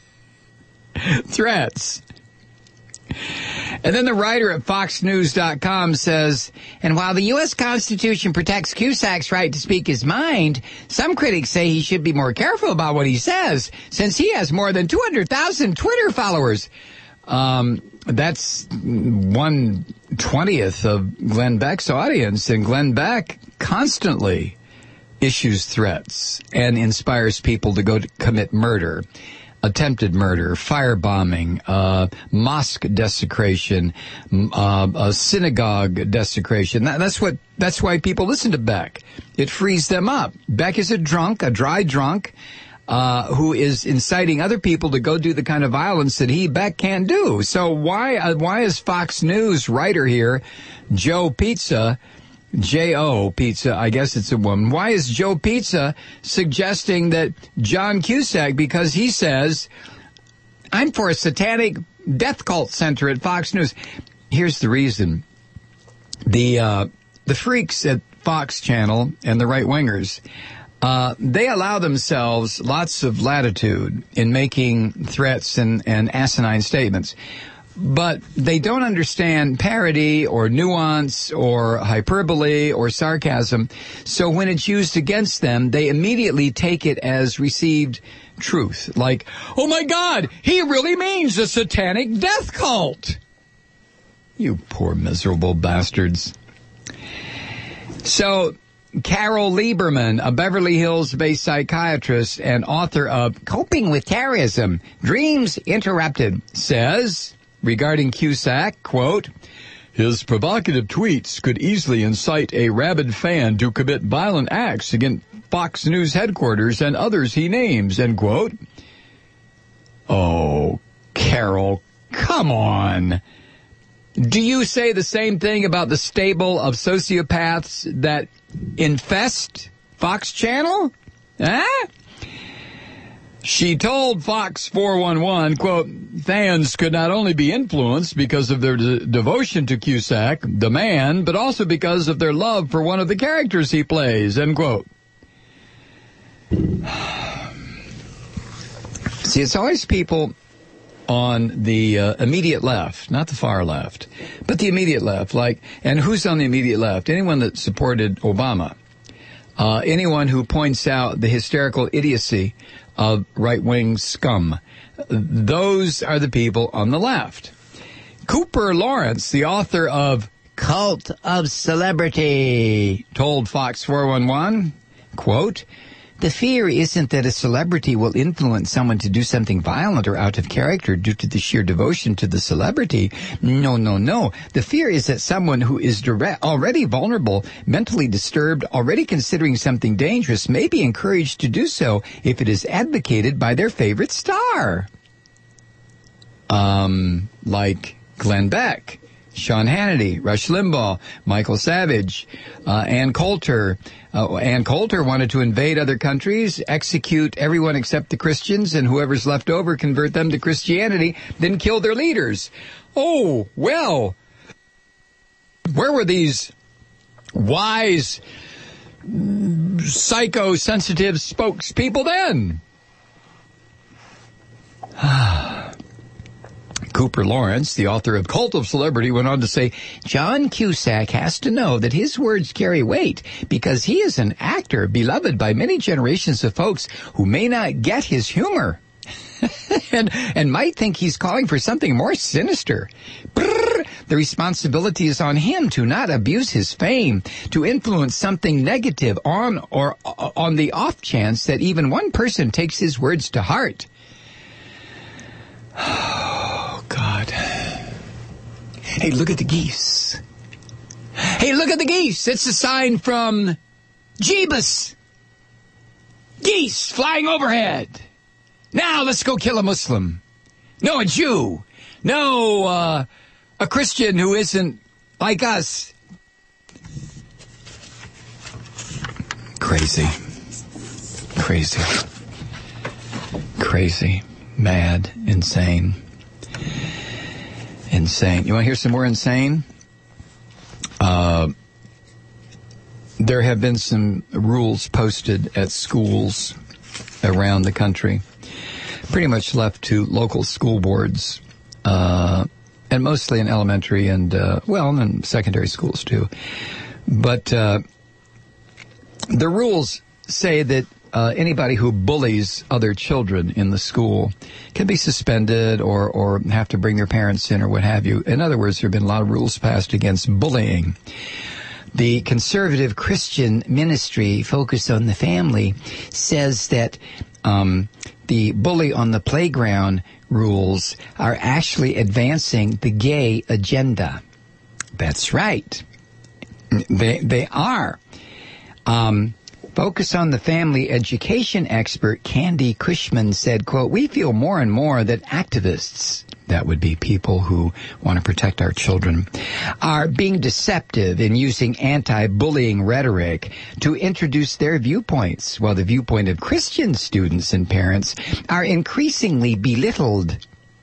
Threats. And then the writer at fox news dot com says, and while the U S Constitution protects Cusack's right to speak his mind, some critics say he should be more careful about what he says, since he has more than two hundred thousand Twitter followers. Um, that's one twentieth of Glenn Beck's audience, and Glenn Beck constantly issues threats and inspires people to go to commit murder, attempted murder, firebombing, uh, mosque desecration, uh, a synagogue desecration. That, that's what, that's why people listen to Beck. It frees them up. Beck is a drunk, a dry drunk, uh, who is inciting other people to go do the kind of violence that he, Beck, can't do. So why, uh, why is Fox News writer here, Joe Pizza, J O Pizza, I guess it's a woman. Why is Joe Pizza suggesting that John Cusack, because he says, I'm for a satanic death cult center at Fox News. Here's the reason. The, uh, the freaks at Fox Channel and the right-wingers, uh, they allow themselves lots of latitude in making threats and, and asinine statements. But they don't understand parody or nuance or hyperbole or sarcasm. So when it's used against them, they immediately take it as received truth. Like, oh my God, he really means a satanic death cult. You poor miserable bastards. So Carol Lieberman, a Beverly Hills-based psychiatrist and author of Coping with Terrorism, Dreams Interrupted, says, regarding Cusack, quote, his provocative tweets could easily incite a rabid fan to commit violent acts against Fox News headquarters and others he names, end quote. Oh, Carol, come on. Do you say the same thing about the stable of sociopaths that infest Fox Channel? Huh? She told Fox four one one, quote, fans could not only be influenced because of their de- devotion to Cusack, the man, but also because of their love for one of the characters he plays, end quote. See, it's always people on the uh, immediate left, not the far left, but the immediate left, like, and who's on the immediate left? Anyone that supported Obama. Uh, anyone who points out the hysterical idiocy of right-wing scum. Those are the people on the left. Cooper Lawrence, the author of Cult of Celebrity, told Fox four one one, quote, the fear isn't that a celebrity will influence someone to do something violent or out of character due to the sheer devotion to the celebrity. No, no, no. The fear is that someone who is direct, already vulnerable, mentally disturbed, already considering something dangerous may be encouraged to do so if it is advocated by their favorite star. Um, like Glenn Beck, Sean Hannity, Rush Limbaugh, Michael Savage, uh, Ann Coulter. Uh, Ann Coulter wanted to invade other countries, execute everyone except the Christians, and whoever's left over, convert them to Christianity, then kill their leaders. Oh, well, where were these wise, psychosensitive spokespeople then? Cooper Lawrence, the author of Cult of Celebrity, went on to say, John Cusack has to know that his words carry weight because he is an actor beloved by many generations of folks who may not get his humor and, and might think he's calling for something more sinister. Brrr, the responsibility is on him to not abuse his fame, to influence something negative on or uh, on the off chance that even one person takes his words to heart. Oh, God. Hey, look at the geese. Hey, look at the geese. It's a sign from Jeebus. Geese flying overhead. Now let's go kill a Muslim. No, a Jew. No, uh, a Christian who isn't like us. Crazy. Crazy. Crazy. Mad, insane, insane. You want to hear some more insane? Uh, there have been some rules posted at schools around the country, pretty much left to local school boards, uh, and mostly in elementary and, uh, well, and secondary schools too. But uh, the rules say that Uh, anybody who bullies other children in the school can be suspended or, or have to bring their parents in or what have you. In other words, there have been a lot of rules passed against bullying. The conservative Christian ministry focused on the family says that um, the bully on the playground rules are actually advancing the gay agenda. That's right. They they are. Um, Focus on the Family education expert Candy Cushman said, quote, "We feel more and more that activists," that would be people who want to protect our children, "are being deceptive in using anti-bullying rhetoric to introduce their viewpoints, while the viewpoint of Christian students and parents are increasingly belittled."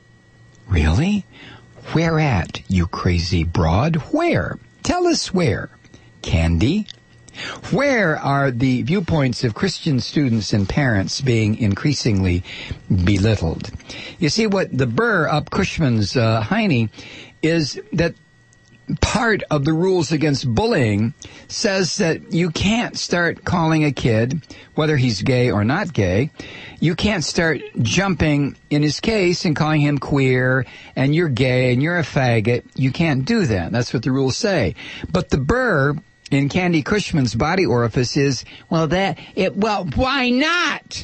Really? Where at, you crazy broad? Where? Tell us where. Candy? Where are the viewpoints of Christian students and parents being increasingly belittled? You see, what the burr up Cushman's uh, hiney is that part of the rules against bullying says that you can't start calling a kid, whether he's gay or not gay, you can't start jumping in his case and calling him queer and you're gay and you're a faggot. You can't do that. That's what the rules say. But the burr in Candy Cushman's body orifice is, well, that, it, well, why not?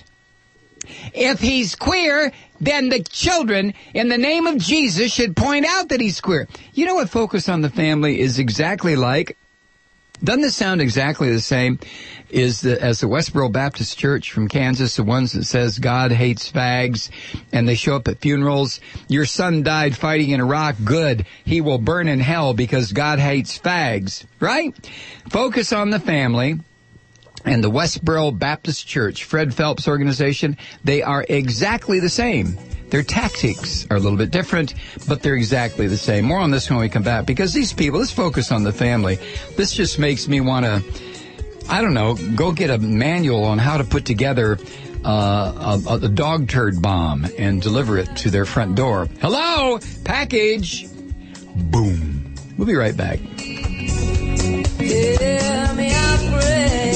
If he's queer, then the children, in the name of Jesus, should point out that he's queer. You know what Focus on the Family is exactly like? Doesn't this sound exactly the same is the, as the Westboro Baptist Church from Kansas, the ones that says God hates fags, and they show up at funerals? Your son died fighting in Iraq. Good. He will burn in hell because God hates fags. Right? Focus on the Family and the Westboro Baptist Church, Fred Phelps organization, they are exactly the same. Their tactics are a little bit different, but they're exactly the same. More on this when we come back, because these people, let's focus on the family. This just makes me want to, I don't know, go get a manual on how to put together uh, a, a dog turd bomb and deliver it to their front door. Hello, package. Boom. We'll be right back. Hear me, I pray.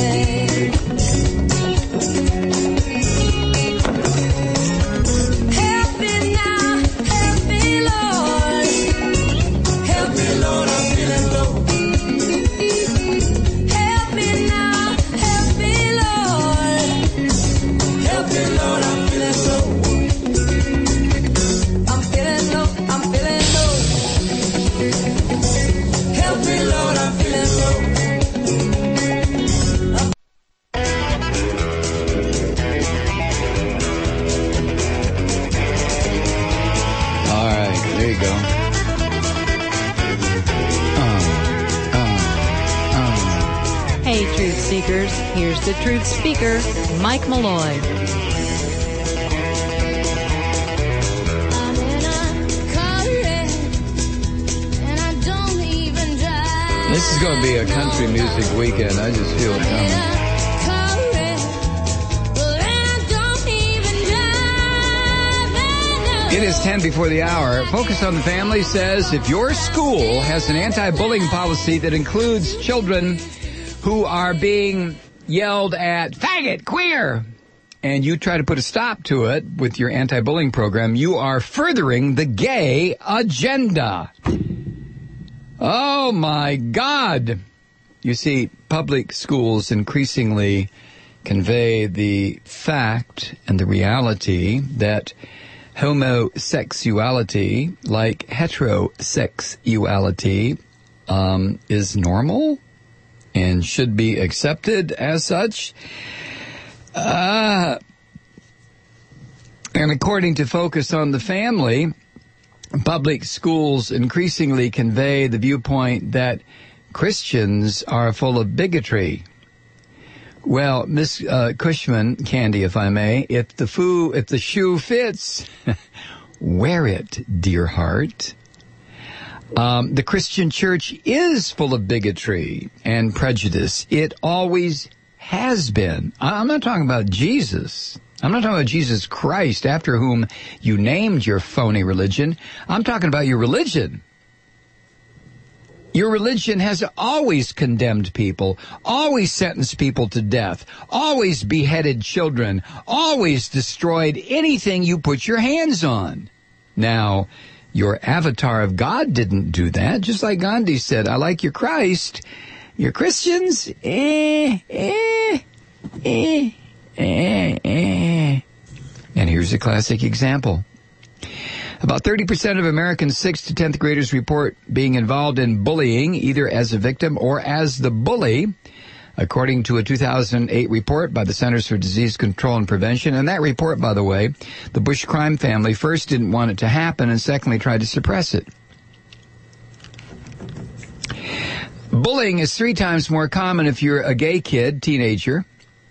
Seekers, here's the truth speaker, Mike Malloy. This is going to be a country music weekend. I just feel it coming. It is ten before the hour. Focus on the Family says if your school has an anti-bullying policy that includes children who are being yelled at, faggot, queer, and you try to put a stop to it with your anti-bullying program, you are furthering the gay agenda. Oh, my God. You see, public schools increasingly convey the fact and the reality that homosexuality, like heterosexuality, um, is normal and should be accepted as such. Uh, and according to Focus on the Family, public schools increasingly convey the viewpoint that Christians are full of bigotry. Well, Miss uh, Cushman, Candy, if I may, if the foo, if the shoe fits, wear it, dear heart. Um, the Christian church is full of bigotry and prejudice. It always has been. I'm not talking about Jesus. I'm not talking about Jesus Christ, after whom you named your phony religion. I'm talking about your religion. Your religion has always condemned people, always sentenced people to death, always beheaded children, always destroyed anything you put your hands on. Now, your avatar of God didn't do that. Just like Gandhi said, I like your Christ. You're Christians? Eh, eh, eh, eh, eh. And here's a classic example. About thirty percent of American sixth to tenth graders report being involved in bullying, either as a victim or as the bully, according to a two thousand eight report by the Centers for Disease Control and Prevention. And that report, by the way, the Bush crime family first didn't want it to happen and secondly tried to suppress it. Bullying is three times more common if you're a gay kid, teenager.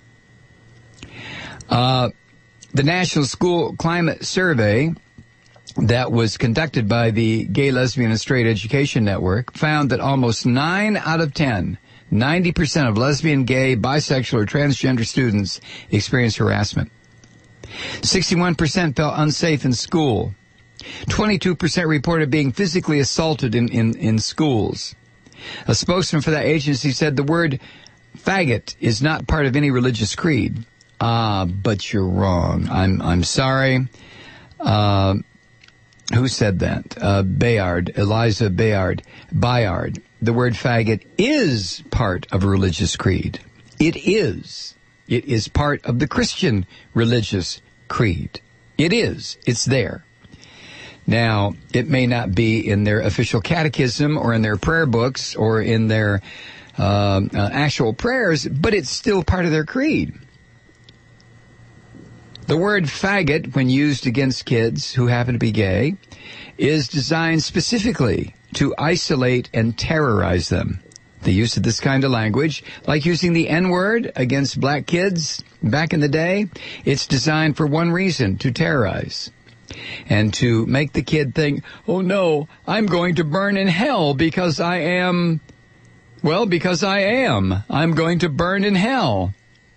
Uh, the National School Climate Survey that was conducted by the Gay, Lesbian, and Straight Education Network found that almost nine out of ten, ninety percent of lesbian, gay, bisexual, or transgender students experience harassment. sixty-one percent felt unsafe in school. twenty-two percent reported being physically assaulted in, in, in schools. A spokesman for that agency said the word faggot is not part of any religious creed. Ah, but you're wrong. I'm, I'm sorry. Uh, who said that? Uh, Bayard, Eliza Bayard, Bayard. The word faggot is part of a religious creed. It is. It is part of the Christian religious creed. It is. It's there. Now, it may not be in their official catechism or in their prayer books or in their uh, uh, actual prayers, but it's still part of their creed. The word faggot, when used against kids who happen to be gay, is designed specifically to isolate and terrorize them. The use of this kind of language, like using the N-word against black kids back in the day, it's designed for one reason, to terrorize. And to make the kid think, oh no, I'm going to burn in hell because I am, well, because I am. I'm going to burn in hell.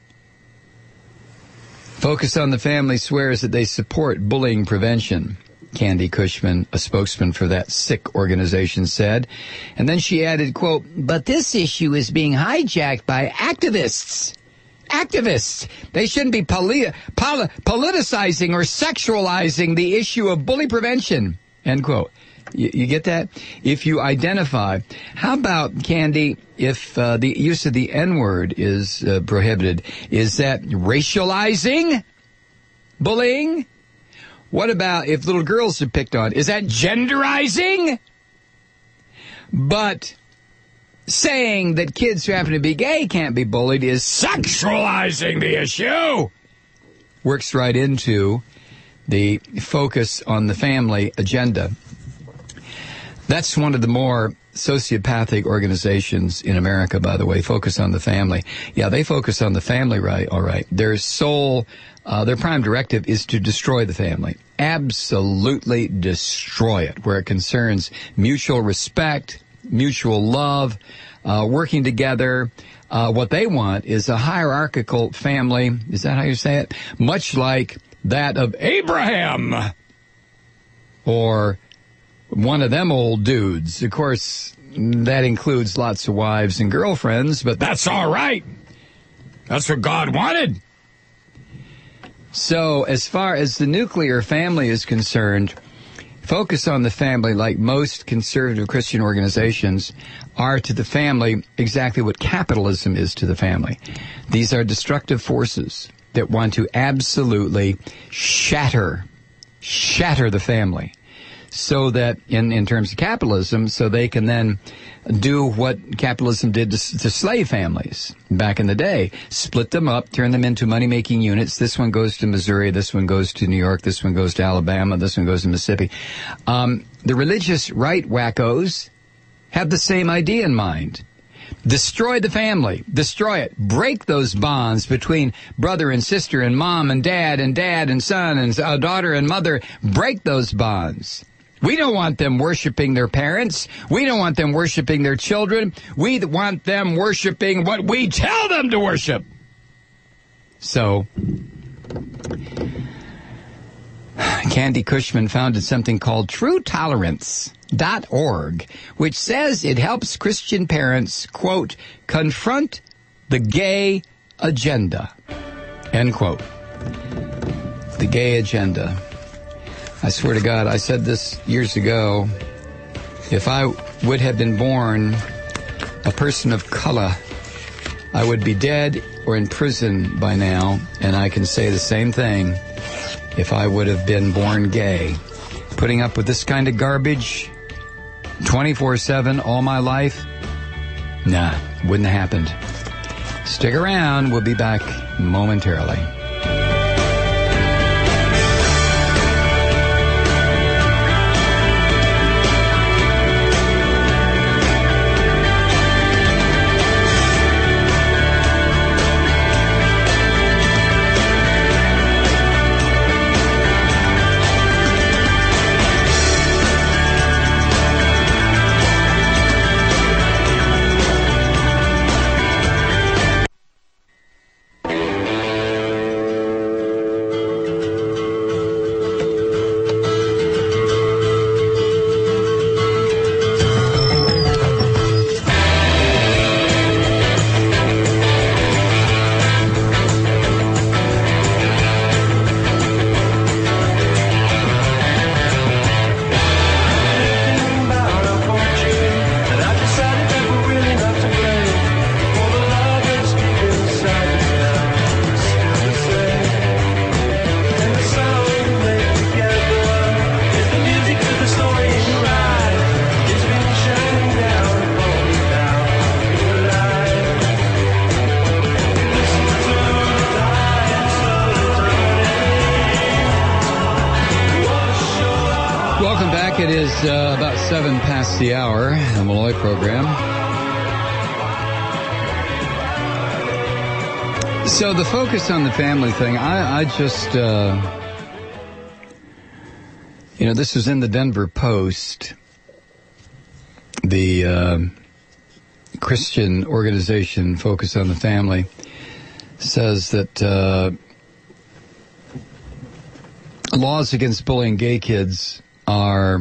Focus on the Family swears that they support bullying prevention. Candy Cushman, a spokesman for that sick organization, said. And then she added, quote, but this issue is being hijacked by activists. Activists. They shouldn't be poli- poli- politicizing or sexualizing the issue of bully prevention. End quote. You, you get that? If you identify, how about, Candy, if uh, the use of the N-word is uh, prohibited, is that racializing bullying? What about if little girls are picked on? Is that genderizing? But saying that kids who happen to be gay can't be bullied is sexualizing the issue. Works right into the focus on the family agenda. That's one of the more sociopathic organizations in America, by the way, Focus on the Family. Yeah, they focus on the family, right? All right. Their sole, uh, their prime directive is to destroy the family. Absolutely destroy it, where it concerns mutual respect, mutual love, uh, working together. Uh, what they want is a hierarchical family. Is that how you say it? Much like that of Abraham or one of them old dudes. Of course, that includes lots of wives and girlfriends, but that's all right. That's what God wanted. So as far as the nuclear family is concerned, Focus on the Family, like most conservative Christian organizations, are to the family exactly what capitalism is to the family. These are destructive forces that want to absolutely shatter, shatter the family. So that, in, in terms of capitalism, so they can then do what capitalism did to, to slave families back in the day. Split them up, turn them into money-making units. This one goes to Missouri, this one goes to New York, this one goes to Alabama, this one goes to Mississippi. Um, the religious right wackos have the same idea in mind. Destroy the family. Destroy it. Break those bonds between brother and sister and mom and dad and dad and son and uh, daughter and mother. Break those bonds. We don't want them worshiping their parents. We don't want them worshiping their children. We want them worshiping what we tell them to worship. So, Candy Cushman founded something called True Tolerance dot org, which says it helps Christian parents, quote, confront the gay agenda, end quote. The gay agenda. I swear to God, I said this years ago. If I would have been born a person of color, I would be dead or in prison by now, and I can say the same thing if I would have been born gay. Putting up with this kind of garbage twenty-four seven all my life? Nah, wouldn't have happened. Stick around. We'll be back momentarily. It is uh, about seven past the hour, the Malloy program. So the focus on the family thing, I, I just, uh, you know, this was in the Denver Post, the uh, Christian organization Focus on the Family, says that uh, laws against bullying gay kids are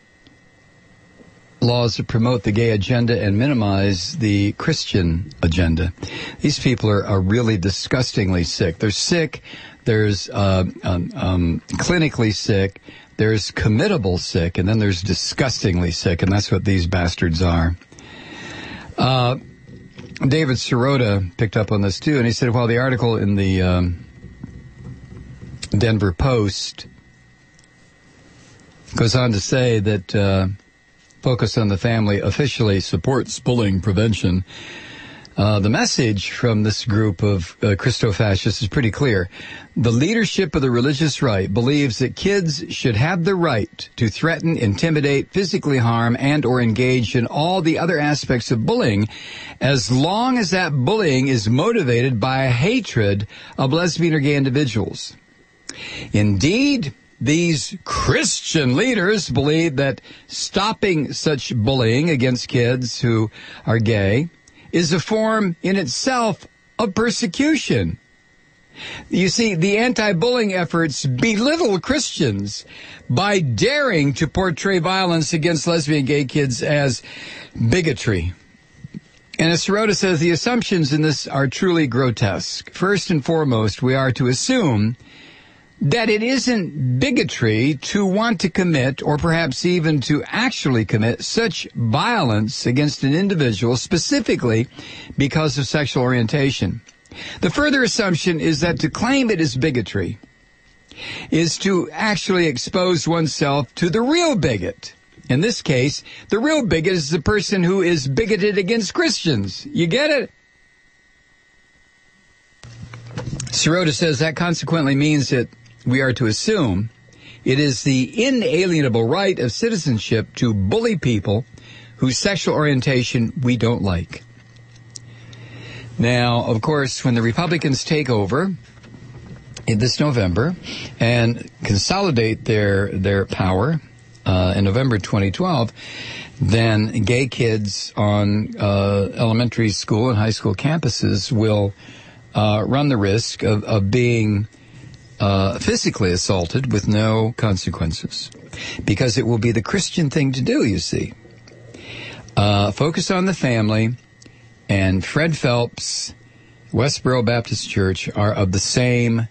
laws that promote the gay agenda and minimize the Christian agenda. These people are, are really disgustingly sick. They're sick. There's uh, um, um, clinically sick. There's committable sick. And then there's disgustingly sick. And that's what these bastards are. Uh, David Sirota picked up on this, too. And he said, well, the article in the um, Denver Post goes on to say that uh, Focus on the Family officially supports bullying prevention. Uh, the message from this group of uh, Christo-fascists is pretty clear. The leadership of the religious right believes that kids should have the right to threaten, intimidate, physically harm, and or engage in all the other aspects of bullying as long as that bullying is motivated by a hatred of lesbian or gay individuals. Indeed, these Christian leaders believe that stopping such bullying against kids who are gay is a form in itself of persecution. You see, the anti-bullying efforts belittle Christians by daring to portray violence against lesbian and gay kids as bigotry. And as Sirota says, the assumptions in this are truly grotesque. First and foremost, we are to assume that it isn't bigotry to want to commit, or perhaps even to actually commit, such violence against an individual specifically because of sexual orientation. The further assumption is that to claim it is bigotry is to actually expose oneself to the real bigot. In this case, the real bigot is the person who is bigoted against Christians. You get it? Sirota says that consequently means that we are to assume it is the inalienable right of citizenship to bully people whose sexual orientation we don't like. Now, of course, when the Republicans take over in this November and consolidate their their power uh, in November twenty twelve, then gay kids on uh, elementary school and high school campuses will uh, run the risk of, of being Uh, physically assaulted with no consequences, because it will be the Christian thing to do, you see. Uh, Focus on the Family and Fred Phelps, Westboro Baptist Church, are of the same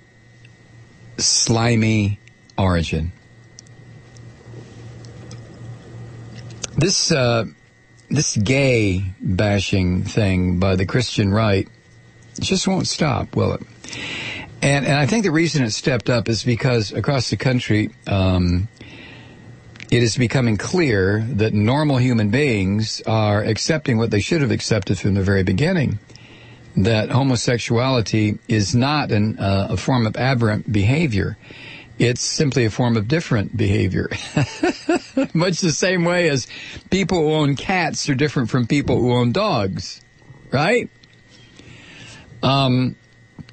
slimy origin. This uh, this gay bashing thing by the Christian right just won't stop, will it? And, and I think the reason it stepped up is because across the country, um, it is becoming clear that normal human beings are accepting what they should have accepted from the very beginning, that homosexuality is not an, uh, a form of aberrant behavior. It's simply a form of different behavior. Much the same way as people who own cats are different from people who own dogs, right? Um,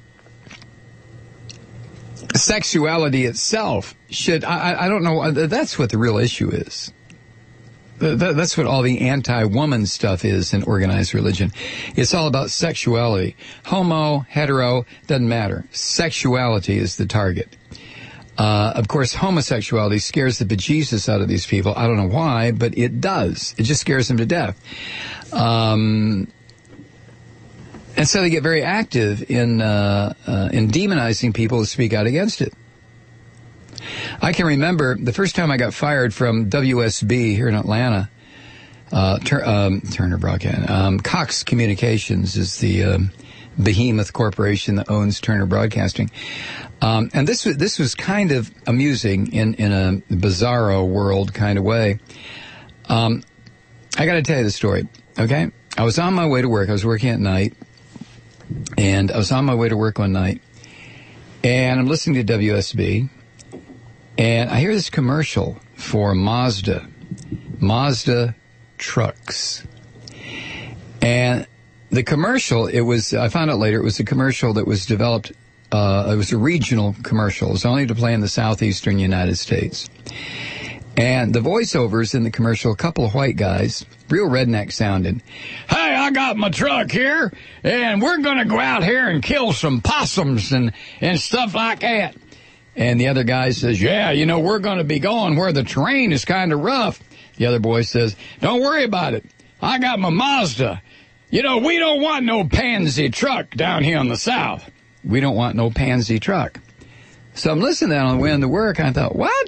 sexuality itself should, I, I don't know, that's what the real issue is. That's what all the anti-woman stuff is in organized religion. It's all about sexuality. Homo, hetero, doesn't matter. Sexuality is the target. Uh, of course, homosexuality scares the bejesus out of these people. I don't know why, but it does. It just scares them to death. Um, and so they get very active in, uh, uh, in demonizing people who speak out against it. I can remember the first time I got fired from W S B here in Atlanta, uh, Tur- um, Turner Broadcast, um, Cox Communications is the, um, behemoth corporation that owns Turner Broadcasting. Um, and this was, this was kind of amusing in, in a bizarro world kind of way. Um, I got to tell you the story, okay? I was on my way to work. I was working at night, and I was on my way to work one night, and I'm listening to W S B, and I hear this commercial for Mazda, Mazda trucks. And the commercial, it was, I found out later, it was a commercial that was developed, uh, it was a regional commercial. It was only to play in the southeastern United States. And the voiceovers in the commercial, a couple of white guys, real redneck sounding. Hey, I got my truck here, and we're going to go out here and kill some possums and, and stuff like that. And the other guy says, yeah, you know, we're going to be going where the terrain is kind of rough. The other boy says, don't worry about it. I got my Mazda. You know, we don't want no pansy truck down here in the South. We don't want no pansy truck. So I'm listening to that on the way into work. I thought, what?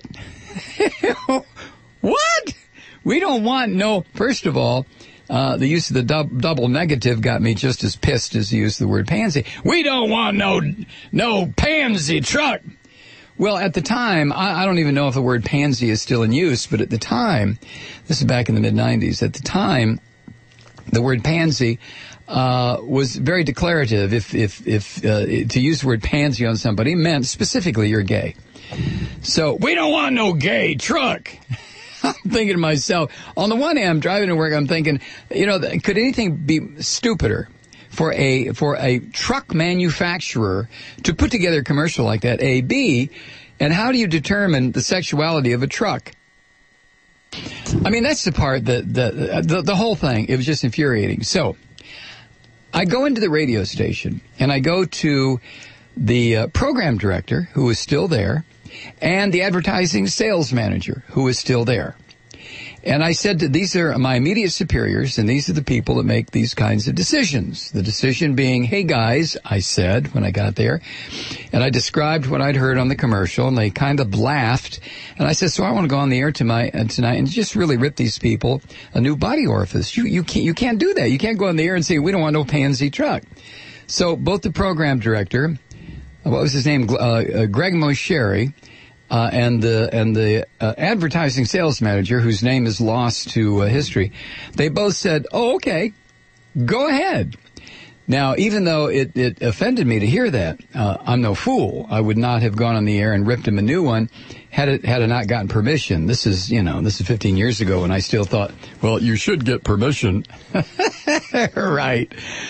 What? We don't want no, first of all, uh, the use of the dub, double negative got me just as pissed as the use of the word pansy. We don't want no, no pansy truck. Well, at the time, I, I don't even know if the word pansy is still in use, but at the time, this is back in the mid nineties, at the time, the word pansy uh, was very declarative. If if if uh, to use the word pansy on somebody meant specifically you're gay. So we don't want no gay truck. I'm thinking to myself, on the one hand, I'm driving to work, I'm thinking, you know, could anything be stupider for a for a truck manufacturer to put together a commercial like that? A, B, and how do you determine the sexuality of a truck? I mean, that's the part that the, the the whole thing, it was just infuriating. So I go into the radio station and I go to the uh, program director, who is still there, and the advertising sales manager, who is still there. And I said, to, these are my immediate superiors, and these are the people that make these kinds of decisions. The decision being, hey, guys, I said when I got there, and I described what I'd heard on the commercial, and they kind of laughed. And I said, so I want to go on the air tonight, uh, tonight and just really rip these people a new body orifice. You, you, can't, you can't do that. You can't go on the air and say, we don't want no pansy truck. So both the program director, what was his name, uh, uh, Greg Mosheri, Uh, and the and the uh, advertising sales manager, whose name is lost to uh, history, they both said, "Oh, okay, go ahead." Now, even though it, it offended me to hear that, uh, I'm no fool. I would not have gone on the air and ripped him a new one had it had I not gotten permission. This is, you know, this is fifteen years ago, and I still thought, well, you should get permission, right?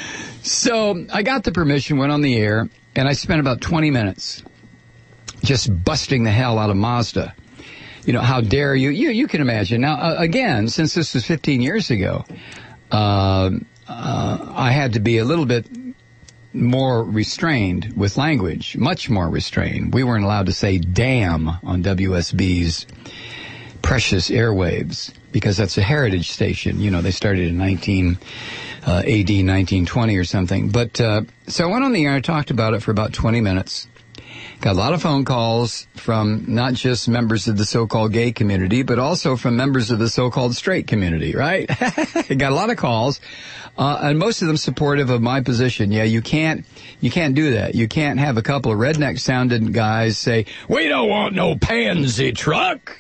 So I got the permission, went on the air, and I spent about twenty minutes. Just busting the hell out of Mazda. You know, how dare you? You you can imagine. Now, uh, again, since this was fifteen years ago, uh, uh, I had to be a little bit more restrained with language, much more restrained. We weren't allowed to say damn on W S B's precious airwaves because that's a heritage station. You know, they started in nineteen uh, A D nineteen twenty or something. But uh, so I went on the air and I talked about it for about twenty minutes. Got a lot of phone calls from not just members of the so-called gay community, but also from members of the so-called straight community, right? Got a lot of calls, uh, and most of them supportive of my position. Yeah, you can't, you can't do that. You can't have a couple of redneck-sounding guys say, "We don't want no pansy truck."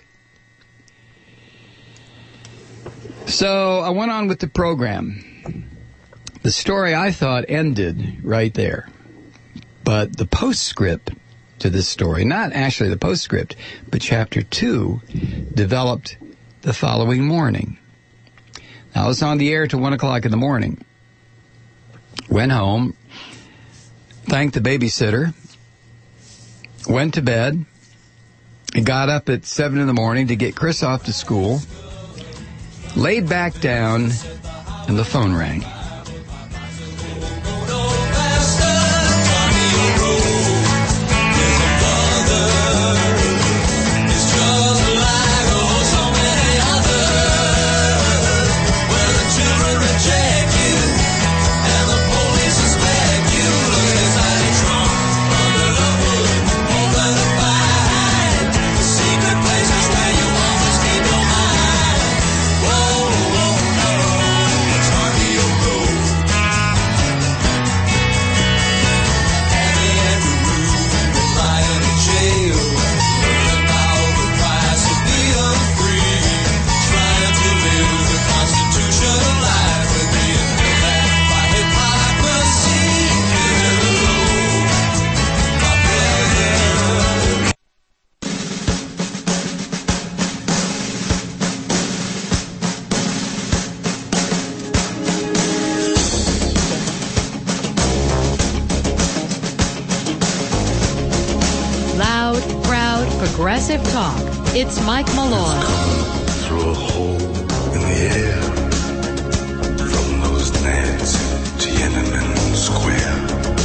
So I went on with the program. The story, I thought, ended right there. But the postscript to this story, not actually the postscript, but chapter two, developed the following morning. I was on the air till one o'clock in the morning. Went home, thanked the babysitter, went to bed, got up at seven in the morning to get Chris off to school, laid back down, and the phone rang. Progressive Talk. It's Mike Malone. Through a hole in the air, from those nads to Tiananmen Square.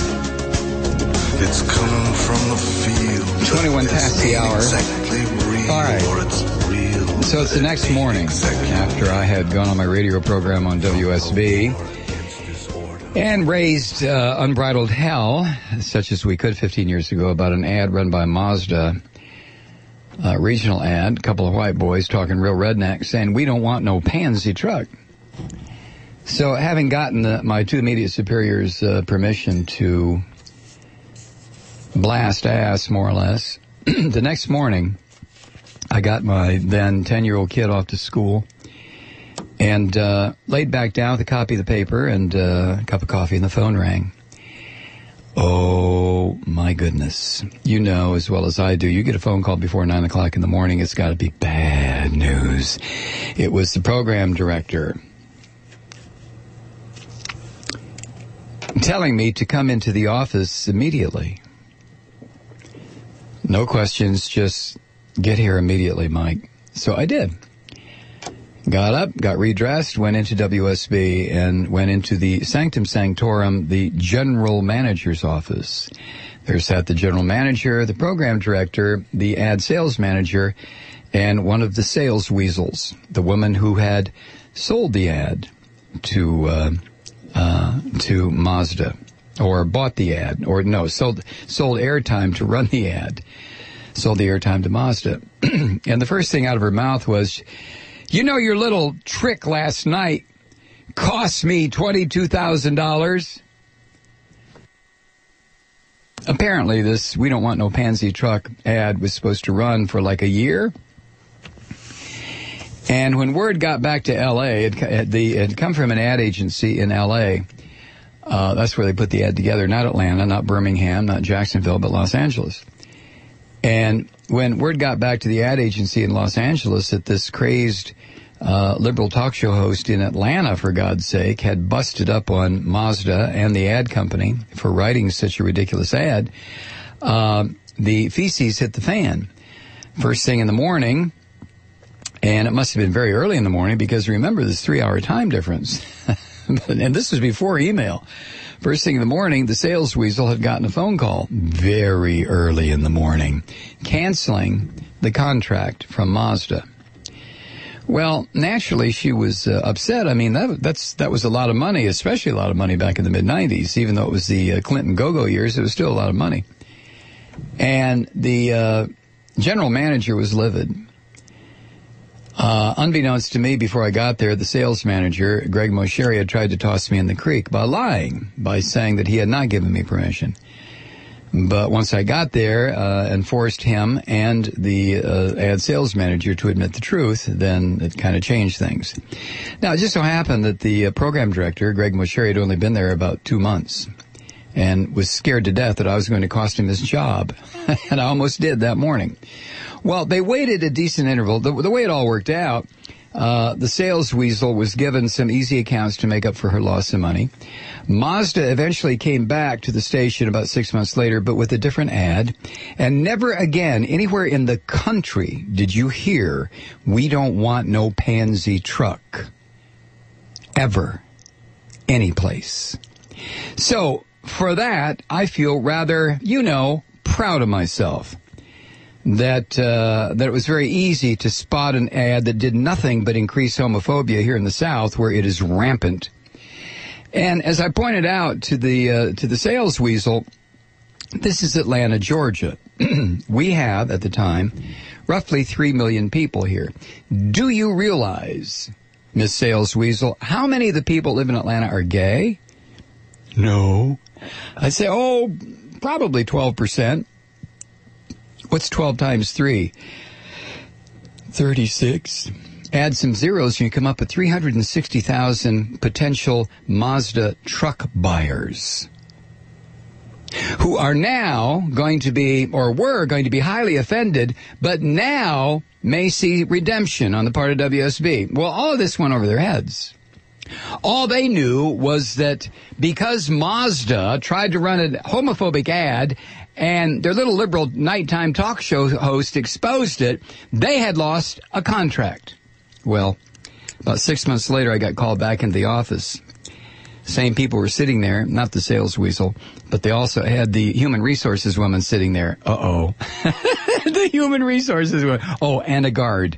It's coming from the field. twenty-one past the hour. Exactly real, all right. or it's real. So it's the next morning exactly after I had gone on my radio program on W S B and raised uh, unbridled hell, such as we could fifteen years ago, about an ad run by Mazda. Uh, regional ad, a couple of white boys talking real redneck, saying, "We don't want no pansy truck." So having gotten the, my two immediate superiors' uh, permission to blast ass, more or less, the next morning, I got my then ten-year-old kid off to school and uh, laid back down with a copy of the paper and uh, a cup of coffee, and the phone rang. Oh, my goodness. You know as well as I do, you get a phone call before nine o'clock in the morning, it's got to be bad news. It was the program director telling me to come into the office immediately. No questions, just get here immediately, Mike. So I did. Got up, got redressed, went into W S B, and went into the Sanctum Sanctorum, the general manager's office. There sat the general manager, the program director, the ad sales manager, and one of the sales weasels, the woman who had sold the ad to uh, uh, to Mazda, or bought the ad, or no, sold sold airtime to run the ad, sold the airtime to Mazda. And the first thing out of her mouth was, "You know, your little trick last night cost me twenty-two thousand dollars. Apparently, this "We Don't Want No Pansy Truck" ad was supposed to run for like a year. And when word got back to L A, it had come from an ad agency in L A. Uh, that's where they put the ad together, not Atlanta, not Birmingham, not Jacksonville, but Los Angeles. And when word got back to the ad agency in Los Angeles that this crazed uh, liberal talk show host in Atlanta, for God's sake, had busted up on Mazda and the ad company for writing such a ridiculous ad, uh, the feces hit the fan. First thing in the morning, and it must have been very early in the morning because remember this three-hour time difference. And this was before email. First thing in the morning, the sales weasel had gotten a phone call very early in the morning, canceling the contract from Mazda. Well, naturally, she was uh, upset. I mean, that, that's that was a lot of money, especially a lot of money back in the mid nineties. Even though it was the uh, Clinton go-go years, it was still a lot of money. And the uh, general manager was livid. Uh, unbeknownst to me, before I got there, the sales manager, Greg Mosheri, had tried to toss me in the creek by lying, by saying that he had not given me permission. But once I got there uh, and forced him and the uh, ad sales manager to admit the truth, then it kind of changed things. Now, it just so happened that the uh, program director, Greg Mosheri, had only been there about two months and was scared to death that I was going to cost him his job. And I almost did that morning. Well, they waited a decent interval. The, the way it all worked out, uh, the sales weasel was given some easy accounts to make up for her loss of money. Mazda eventually came back to the station about six months later, but with a different ad. And never again, anywhere in the country, did you hear, "We don't want no pansy truck." Ever. Any place. So, for that, I feel rather, you know, proud of myself. That uh, that it was very easy to spot an ad that did nothing but increase homophobia here in the South, where it is rampant. And as I pointed out to the uh, to the sales weasel, this is Atlanta, Georgia. We have, at the time, roughly three million people here. Do you realize, Miss Sales Weasel, how many of the people live in Atlanta are gay? No. I say, oh, probably twelve percent. What's twelve times three? thirty-six. Add some zeros and you come up with three hundred sixty thousand potential Mazda truck buyers who are now going to be, or were going to be highly offended, but now may see redemption on the part of W S B. Well, all of this went over their heads. All they knew was that because Mazda tried to run a homophobic ad and their little liberal nighttime talk show host exposed it, they had lost a contract. Well, about six months later, I got called back into the office. Same people were sitting there, not the sales weasel, but they also had the human resources woman sitting there. Uh-oh. The human resources woman. Oh, and a guard.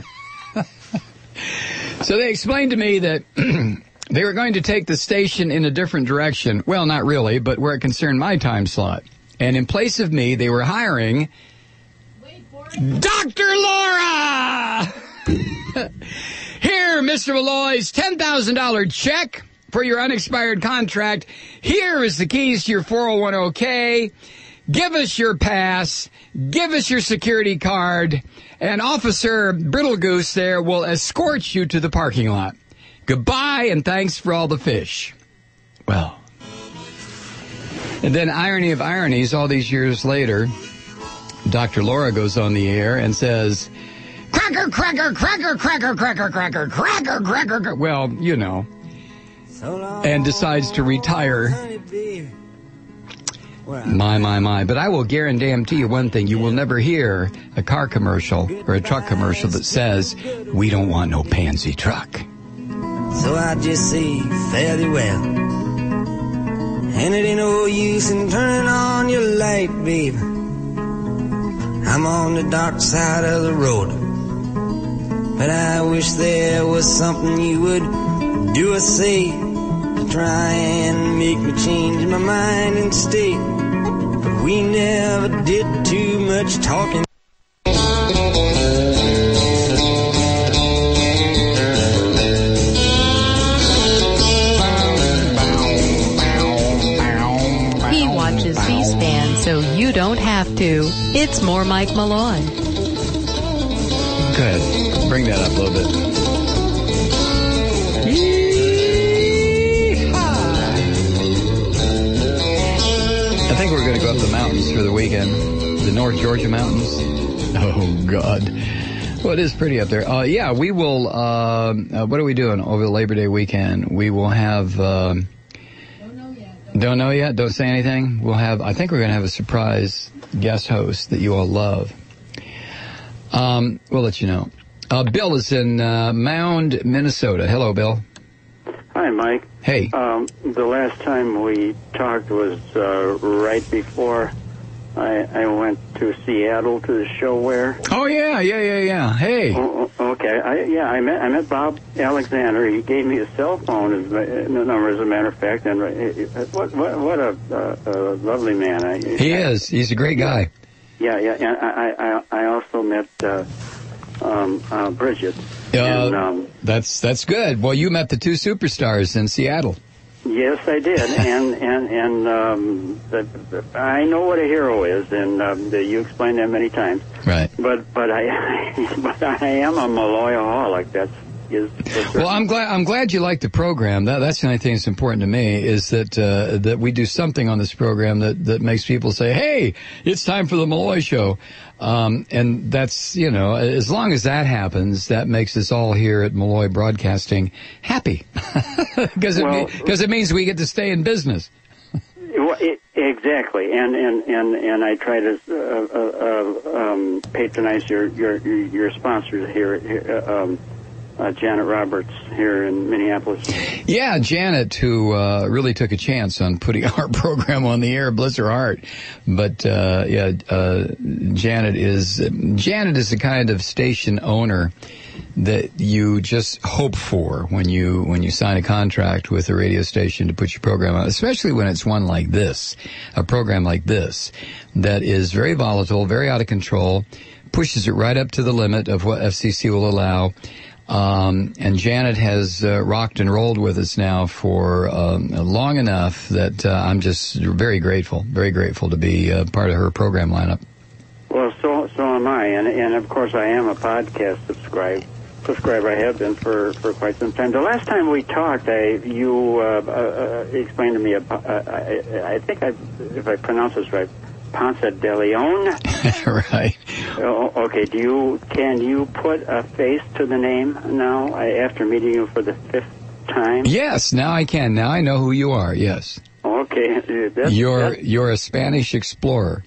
So they explained to me that they were going to take the station in a different direction. Well, not really, but where it concerned my time slot. And in place of me, they were hiring Doctor Laura! Here, Mister Malloy's ten thousand dollars check for your unexpired contract. Here is the keys to your four oh one k. Give us your pass. Give us your security card. And Officer Brittlegoose there will escort you to the parking lot. Goodbye and thanks for all the fish. Well. And then, irony of ironies, all these years later, Doctor Laura goes on the air and says, Cracker, cracker, cracker, cracker, cracker, cracker, cracker, cracker, cracker. Well, you know. And decides to retire. My, my, my. But I will guarantee you one thing. You will never hear a car commercial or a truck commercial that says, we don't want no pansy truck. So I just say, fare thee well. And it ain't no use in turning on your light, babe. I'm on the dark side of the road. But I wish there was something you would do or say to try and make me change my mind and stay. But we never did too much talking. He watches C-SPAN so you don't have to. It's more Mike Malone. Go ahead. Bring that up a little bit. I think we're going to go up the mountains for the weekend. The North Georgia mountains. Oh, God. Well, it is pretty up there. Uh, yeah, we will, uh, uh, what are we doing over the Labor Day weekend? We will have, uh, don't know yet. Don't know yet? Don't say anything? We'll have, I think we're going to have a surprise guest host that you all love. Um, we'll let you know. Uh, Bill is in uh, Mound, Minnesota. Hello, Bill. Hi, Mike. Hey. Um, the last time we talked was uh, right before I, I went to Seattle to the show where. Oh yeah, yeah, yeah, yeah. Hey. Oh, okay. I, yeah, I met I met Bob Alexander. He gave me a cell phone as a number, as a matter of fact. And uh, what what what a, uh, a lovely man. I, he I, is. He's a great guy. Yeah, yeah. And I I I also met uh, um, uh, Bridget. Uh, and, um, that's that's good. Well, you met the two superstars in Seattle. Yes, I did, and and and um, the, the, I know what a hero is, and um, the, you explained that many times. Right. But but I but I am a Malloyaholic. That's is. Well, I'm glad I'm glad you like the program. That that's the only thing that's important to me is that uh, that we do something on this program that that makes people say, "Hey, it's time for the Malloy Show." Um, and that's, you know, as long as that happens, that makes us all here at Malloy Broadcasting happy. Because well, it, because it means we get to stay in business. Well, it, exactly. And, and, and, and I try to uh, uh, um, patronize your, your, your sponsors here, here um, uh, Janet Roberts here in Minneapolis. Yeah, Janet, who uh, really took a chance on putting our program on the air, bless her heart. But uh, yeah, uh, Janet is Janet is the kind of station owner that you just hope for when you when you sign a contract with a radio station to put your program on, especially when it's one like this, a program like this that is very volatile, very out of control, pushes it right up to the limit of what F C C will allow. Um, and Janet has uh, rocked and rolled with us now for um, long enough that uh, I'm just very grateful, very grateful to be uh, part of her program lineup. Well, so so am I, and and of course I am a podcast subscribe subscriber. I have been for, for quite some time. The last time we talked, I you uh, uh, explained to me, uh, I, I think I, if I pronounce this right, Ponce de Leon. Right. Oh, okay. Do you can you put a face to the name now after meeting you for the fifth time? Yes. Now I can. Now I know who you are. Yes. Okay. That's, you're that's... you're a Spanish explorer.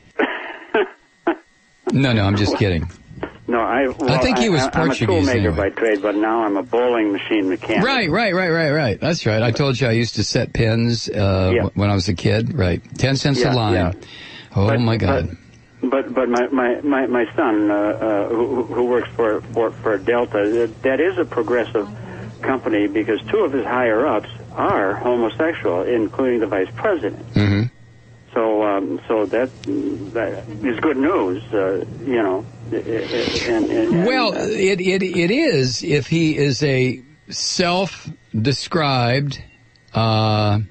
No, no. I'm just kidding. No, I. Well, I think he was I, Portuguese. I'm a toolmaker anyway. by trade, but now I'm a bowling machine mechanic. Right, right, right, right, right. That's right. I told you I used to set pins uh, yeah. when I was a kid. Right, ten cents yeah, a line. Yeah. Oh but, my God. But but, but my, my, my, my son, uh, uh, who, who works for, for for Delta, that is a progressive company because two of his higher ups are homosexual, including the vice president. Mm-hmm. So um, so that that is good news, uh, you know. And, and, and, well, uh, it, it it is if he is a self-described, uh,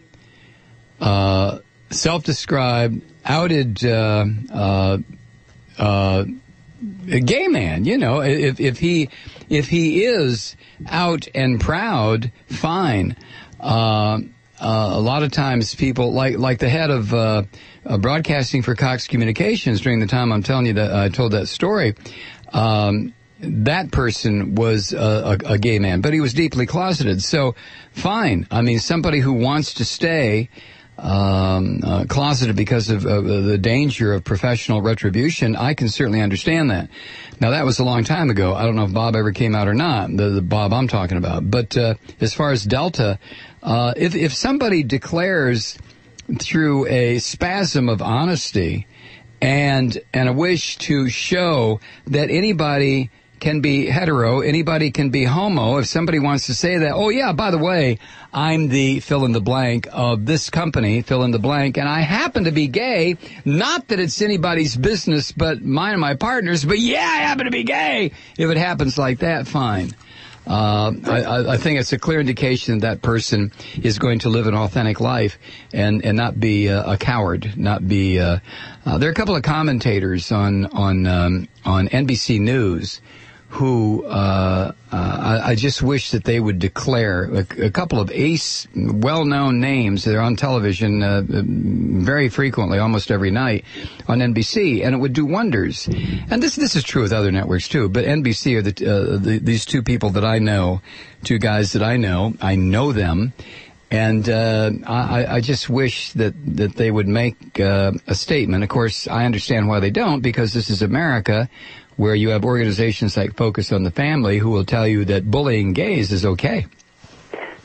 uh, self-described, outed uh, uh, uh, gay man. You know, if if he if he is out and proud, fine. Uh, Uh, a lot of times people, like like the head of uh, uh, broadcasting for Cox Communications during the time I'm telling you that I told that story, um, that person was a, a, a gay man, but he was deeply closeted. So, fine. I mean, somebody who wants to stay um, uh, closeted because of uh, the danger of professional retribution, I can certainly understand that. Now, that was a long time ago. I don't know if Bob ever came out or not, the, the Bob I'm talking about. But uh, as far as Delta, uh, if, if somebody declares through a spasm of honesty and and a wish to show that anybody can be hetero, anybody can be homo, if somebody wants to say that, oh, yeah, by the way, I'm the fill in the blank of this company, fill in the blank, and I happen to be gay, not that it's anybody's business but mine and my partner's, but yeah, I happen to be gay. If it happens like that, fine. Uh, I, I think it's a clear indication that person is going to live an authentic life and, and not be uh, a coward, not be, uh, uh, there are a couple of commentators on, on, um, on N B C News who uh, uh, I, I just wish that they would declare a, a couple of ace, well-known names that are on television uh, very frequently, almost every night on N B C, and it would do wonders. And this this is true with other networks too. But N B C are the, uh, the these two people that I know, two guys that I know. I know them. And uh, I, I just wish that, that they would make uh, a statement. Of course, I understand why they don't, because this is America, where you have organizations like Focus on the Family who will tell you that bullying gays is okay.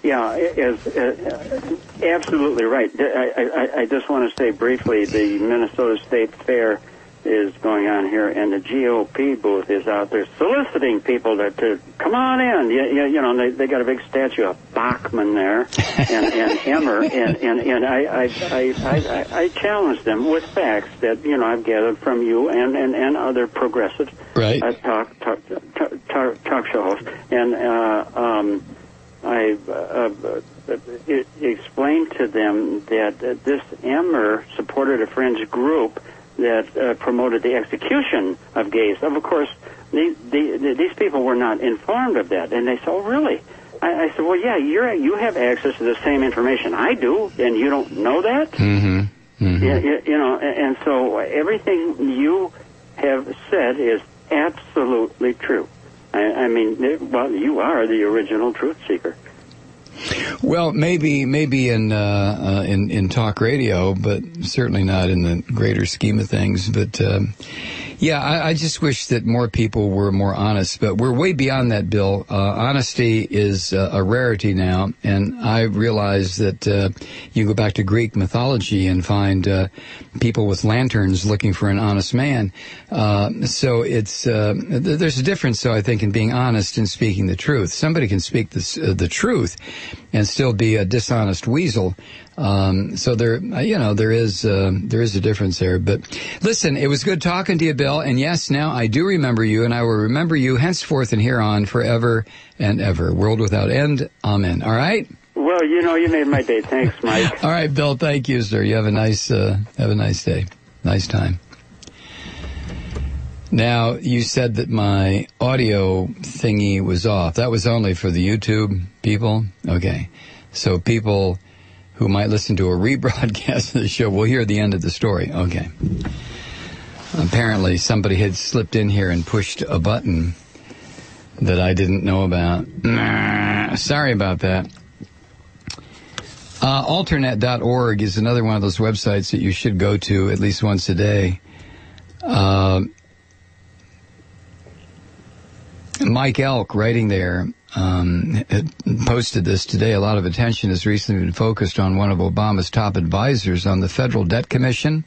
Yeah, is uh, absolutely right. I, I, I just want to say briefly, the Minnesota State Fair is going on here, and the G O P booth is out there soliciting people to, to come on in. You, you, you know, they, they got a big statue of Bachman there and, and Emmer, and, and, and I, I, I, I, I challenge them with facts that, you know, I've gathered from you and, and, and other progressive right. uh, talk, talk, talk, talk show hosts. And uh, um, I uh, uh, it, explained to them that uh, this Emmer supported a fringe group that uh, promoted the execution of gays. Of course, the, the, these people were not informed of that, and they said, "Oh, really?" I, I said, "Well, yeah, you're you have access to the same information I do, and you don't know that." Mm-hmm. Mm-hmm. Yeah, you, you know, and, and so everything you have said is absolutely true. I, I mean, well, you are the original truth seeker. Well, maybe maybe in uh, uh, in in talk radio, but certainly not in the greater scheme of things. But um, yeah, I, I just wish that more people were more honest. But we're way beyond that, Bill. Uh, honesty is uh, a rarity now, and I realize that uh, you go back to Greek mythology and find uh, people with lanterns looking for an honest man. Uh, so it's uh, th- there's a difference, though, I think, in being honest and speaking the truth. Somebody can speak this, uh, the truth and still be a dishonest weasel. Um, so there, you know, there is uh, there is a difference there. But listen, it was good talking to you, Bill. And yes, now I do remember you, and I will remember you henceforth and here on forever and ever. World without end. Amen. All right. Well, you know, you made my day. Thanks, Mike. All right, Bill. Thank you, sir. You have a nice uh, have a nice day. Nice time. Now, you said that my audio thingy was off. That was only for the YouTube people? Okay. So people who might listen to a rebroadcast of the show will hear the end of the story. Okay. Apparently, somebody had slipped in here and pushed a button that I didn't know about. Nah, sorry about that. Uh, Alternet dot org is another one of those websites that you should go to at least once a day. Uh, Mike Elk, writing there, um, posted this today. A lot of attention has recently been focused on one of Obama's top advisors on the Federal Debt Commission.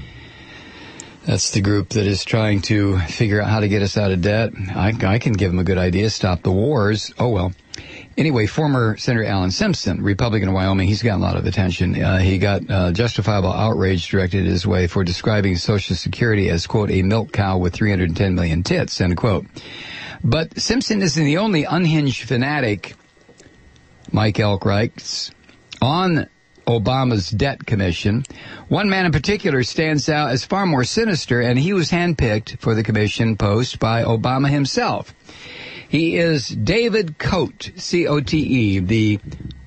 That's the group that is trying to figure out how to get us out of debt. I, I can give them a good idea. Stop the wars. Oh, well. Anyway, former Senator Alan Simpson, Republican of Wyoming, he's gotten a lot of attention. Uh, he got uh, justifiable outrage directed his way for describing Social Security as, quote, a milk cow with three hundred ten million tits, end quote. But Simpson isn't the only unhinged fanatic, Mike Elk writes, on Obama's debt commission. One man in particular stands out as far more sinister, and he was handpicked for the commission post by Obama himself. He is David Cote, C O T E, the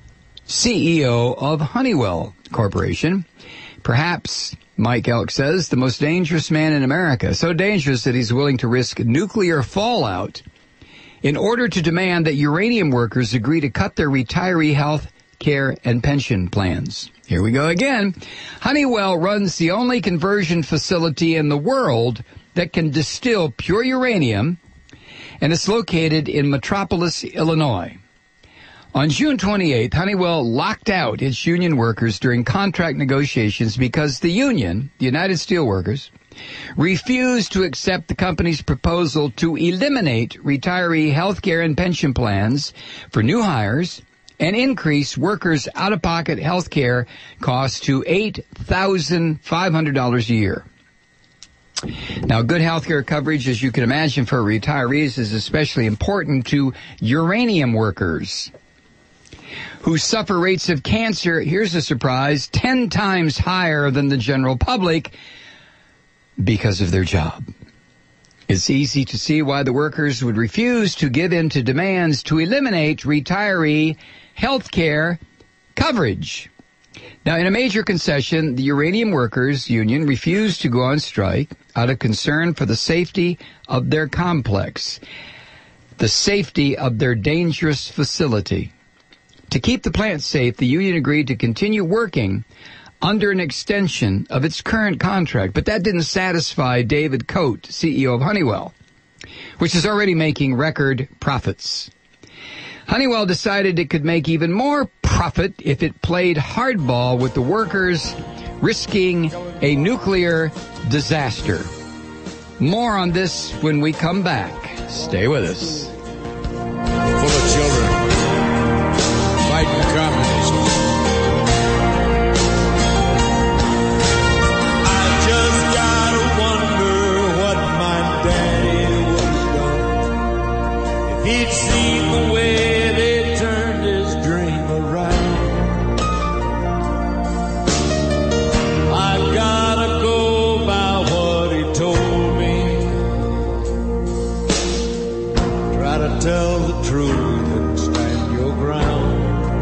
C E O of Honeywell Corporation. Perhaps, Mike Elk says, the most dangerous man in America. So dangerous that he's willing to risk nuclear fallout in order to demand that uranium workers agree to cut their retiree health care and pension plans. Here we go again. Honeywell runs the only conversion facility in the world that can distill pure uranium, and it's located in Metropolis, Illinois. On June twenty-eighth, Honeywell locked out its union workers during contract negotiations because the union, the United Steelworkers, refused to accept the company's proposal to eliminate retiree health care and pension plans for new hires and increase workers' out-of-pocket health care costs to eight thousand five hundred dollars a year. Now, good health care coverage, as you can imagine, for retirees is especially important to uranium workers who suffer rates of cancer, here's a surprise, ten times higher than the general public because of their job. It's easy to see why the workers would refuse to give in to demands to eliminate retiree health care coverage. Now, in a major concession, the Uranium Workers Union refused to go on strike out of concern for the safety of their complex, the safety of their dangerous facility. To keep the plant safe, the union agreed to continue working under an extension of its current contract, but that didn't satisfy David Cote, C E O of Honeywell, which is already making record profits. Honeywell decided it could make even more profit if it played hardball with the workers, risking a nuclear disaster. More on this when we come back. Stay with us. Full of children fighting communism. I just gotta wonder what my daddy would have done if he'd seen the way they turned his dream around. I gotta go by what he told me. Try to tell the truth and stand your ground.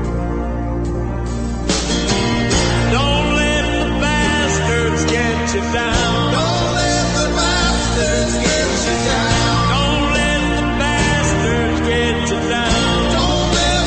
Don't let the bastards get you down. Don't let the bastards get you down. Don't let the bastards get you down. Don't let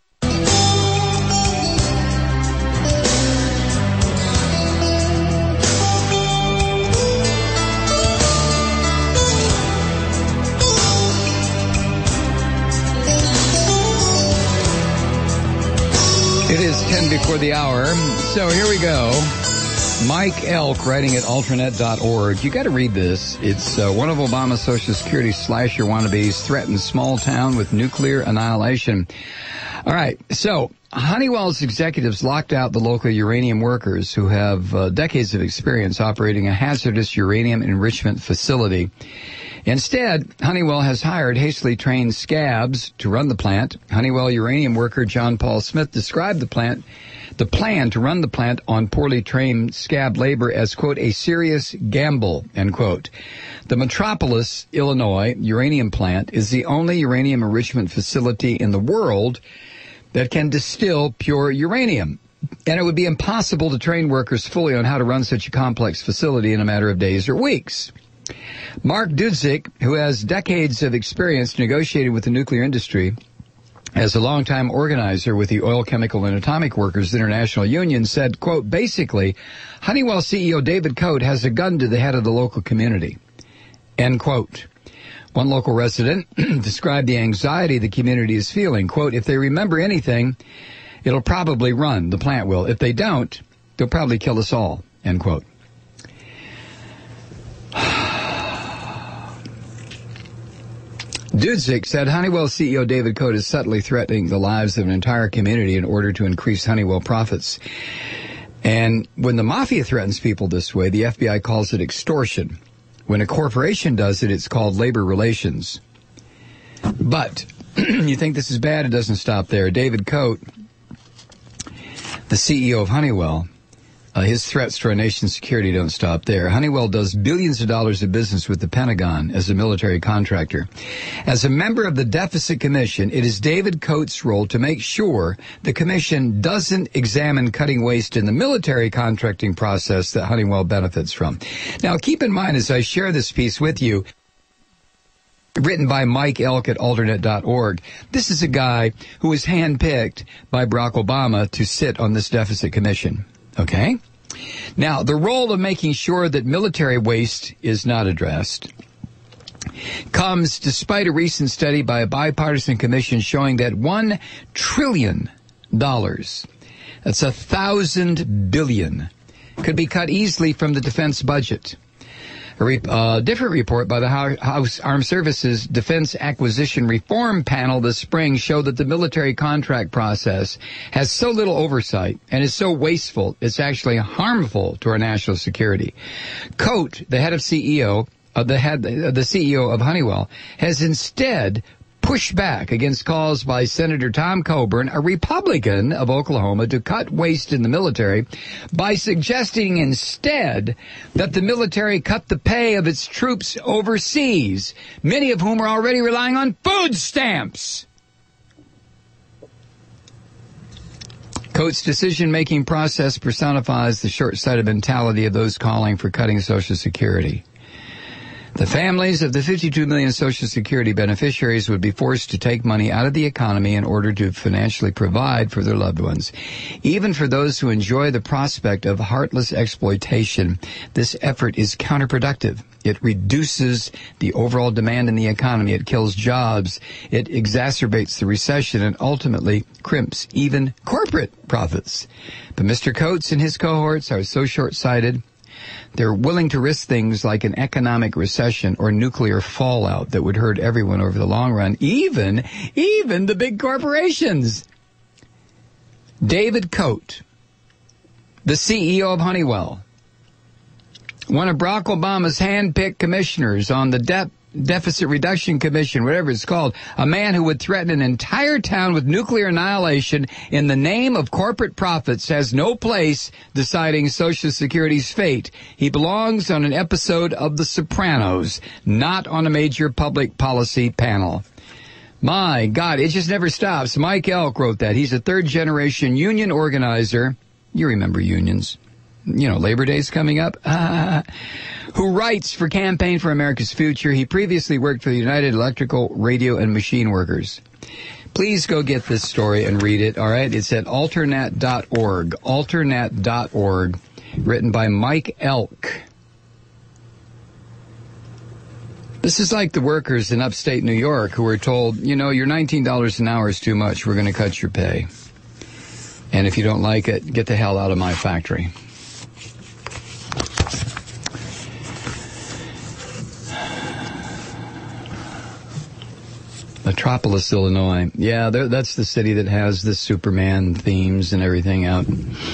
It is ten before the hour, so here we go. Mike Elk writing at alternet dot org. You got to read this. It's uh, one of Obama's Social Security slasher wannabes threatens small town with nuclear annihilation. All right, so Honeywell's executives locked out the local uranium workers who have uh, decades of experience operating a hazardous uranium enrichment facility. Instead, Honeywell has hired hastily trained scabs to run the plant. Honeywell uranium worker John Paul Smith described the plant, the plan to run the plant on poorly trained scab labor as, quote, a serious gamble, end quote. The Metropolis, Illinois uranium plant is the only uranium enrichment facility in the world that can distill pure uranium. And it would be impossible to train workers fully on how to run such a complex facility in a matter of days or weeks. Mark Dudzik, who has decades of experience negotiating with the nuclear industry, as a longtime organizer with the Oil, Chemical, and Atomic Workers International Union, said, quote, basically, Honeywell C E O David Coate has a gun to the head of the local community, end quote. One local resident described the anxiety the community is feeling. Quote, if they remember anything, it'll probably run. The plant will. If they don't, they'll probably kill us all, end quote. Dudzik said Honeywell C E O David Coate is subtly threatening the lives of an entire community in order to increase Honeywell profits. And when the mafia threatens people this way, the F B I calls it extortion. When a corporation does it, it's called labor relations. But you think this is bad, it doesn't stop there. David Coate, the C E O of Honeywell, Uh, his threats to our nation's security don't stop there. Honeywell does billions of dollars of business with the Pentagon as a military contractor. As a member of the Deficit Commission, it is David Coate's role to make sure the commission doesn't examine cutting waste in the military contracting process that Honeywell benefits from. Now, keep in mind as I share this piece with you, written by Mike Elk at alternet dot org, this is a guy who was handpicked by Barack Obama to sit on this Deficit Commission. Okay? Now, the role of making sure that military waste is not addressed comes despite a recent study by a bipartisan commission showing that one trillion dollars, that's a thousand billion, could be cut easily from the defense budget. A re- uh, different report by the House Armed Services Defense Acquisition Reform Panel this spring showed that the military contract process has so little oversight and is so wasteful, it's actually harmful to our national security. Coate, the head of C E O, uh, the head, uh, the C E O of Honeywell, has instead pushed back against calls by Senator Tom Coburn, a Republican of Oklahoma, to cut waste in the military by suggesting instead that the military cut the pay of its troops overseas, many of whom are already relying on food stamps. Coate's decision-making process personifies the short-sighted mentality of those calling for cutting Social Security. The families of the fifty-two million Social Security beneficiaries would be forced to take money out of the economy in order to financially provide for their loved ones. Even for those who enjoy the prospect of heartless exploitation, this effort is counterproductive. It reduces the overall demand in the economy. It kills jobs. It exacerbates the recession and ultimately crimps even corporate profits. But Mister Coates and his cohorts are so short-sighted, they're willing to risk things like an economic recession or nuclear fallout that would hurt everyone over the long run, even, even the big corporations. David Coate, the C E O of Honeywell, one of Barack Obama's hand-picked commissioners on the De- Deficit Reduction Commission, whatever it's called, a man who would threaten an entire town with nuclear annihilation in the name of corporate profits, has no place deciding Social Security's fate. He belongs on an episode of The Sopranos, not on a major public policy panel. My God, it just never stops. Mike Elk wrote that. He's a third-generation union organizer. You remember unions. You know, Labor Day's coming up. Ah. Who writes for Campaign for America's Future. He previously worked for the United Electrical, Radio, and Machine Workers. Please go get this story and read it, all right? It's at alternet dot org, alternet dot org, written by Mike Elk. This is like the workers in upstate New York who were told, you know, your nineteen dollars an hour is too much. We're going to cut your pay. And if you don't like it, get the hell out of my factory. Metropolis, Illinois. Yeah, that's the city that has the Superman themes and everything out.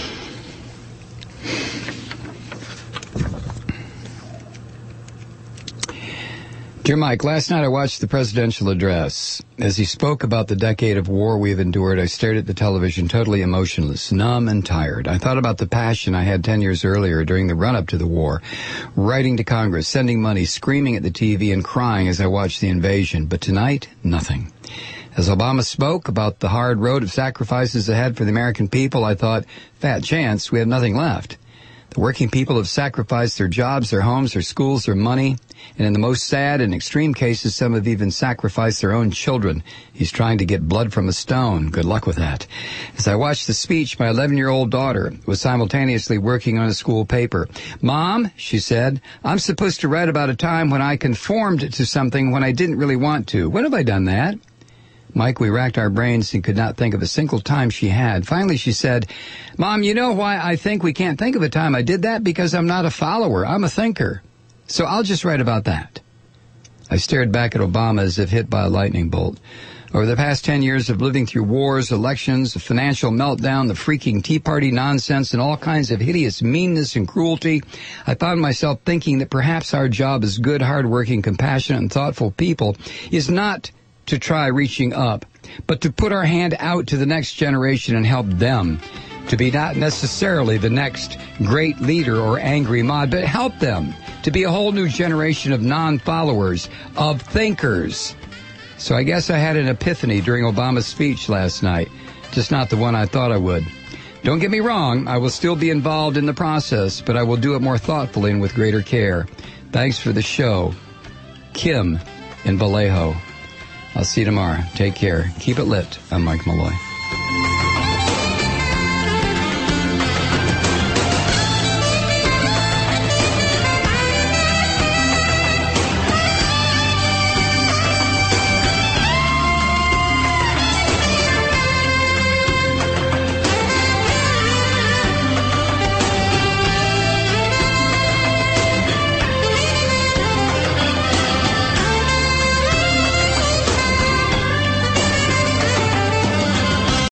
Dear Mike, last night I watched the presidential address. As he spoke about the decade of war we've endured, I stared at the television totally emotionless, numb and tired. I thought about the passion I had ten years earlier during the run-up to the war, writing to Congress, sending money, screaming at the T V, and crying as I watched the invasion. But tonight, nothing. As Obama spoke about the hard road of sacrifices ahead for the American people, I thought, fat chance, we have nothing left. The working people have sacrificed their jobs, their homes, their schools, their money, and in the most sad and extreme cases, some have even sacrificed their own children. He's trying to get blood from a stone. Good luck with that. As I watched the speech, my eleven-year-old daughter was simultaneously working on a school paper. Mom, she said, I'm supposed to write about a time when I conformed to something when I didn't really want to. When have I done that? Mike, we racked our brains and could not think of a single time she had. Finally, she said, Mom, you know why I think we can't think of a time I did that? Because I'm not a follower. I'm a thinker. So I'll just write about that. I stared back at Obama as if hit by a lightning bolt. Over the past ten years of living through wars, elections, a financial meltdown, the freaking Tea Party nonsense, and all kinds of hideous meanness and cruelty, I found myself thinking that perhaps our job as good, hardworking, compassionate, and thoughtful people is not to try reaching up, but to put our hand out to the next generation and help them to be not necessarily the next great leader or angry mod, but help them to be a whole new generation of non-followers, of thinkers. So I guess I had an epiphany during Obama's speech last night, just not the one I thought I would. Don't get me wrong, I will still be involved in the process, but I will do it more thoughtfully and with greater care. Thanks for the show. Kim in Vallejo. I'll see you tomorrow. Take care. Keep it lit. I'm Mike Malloy.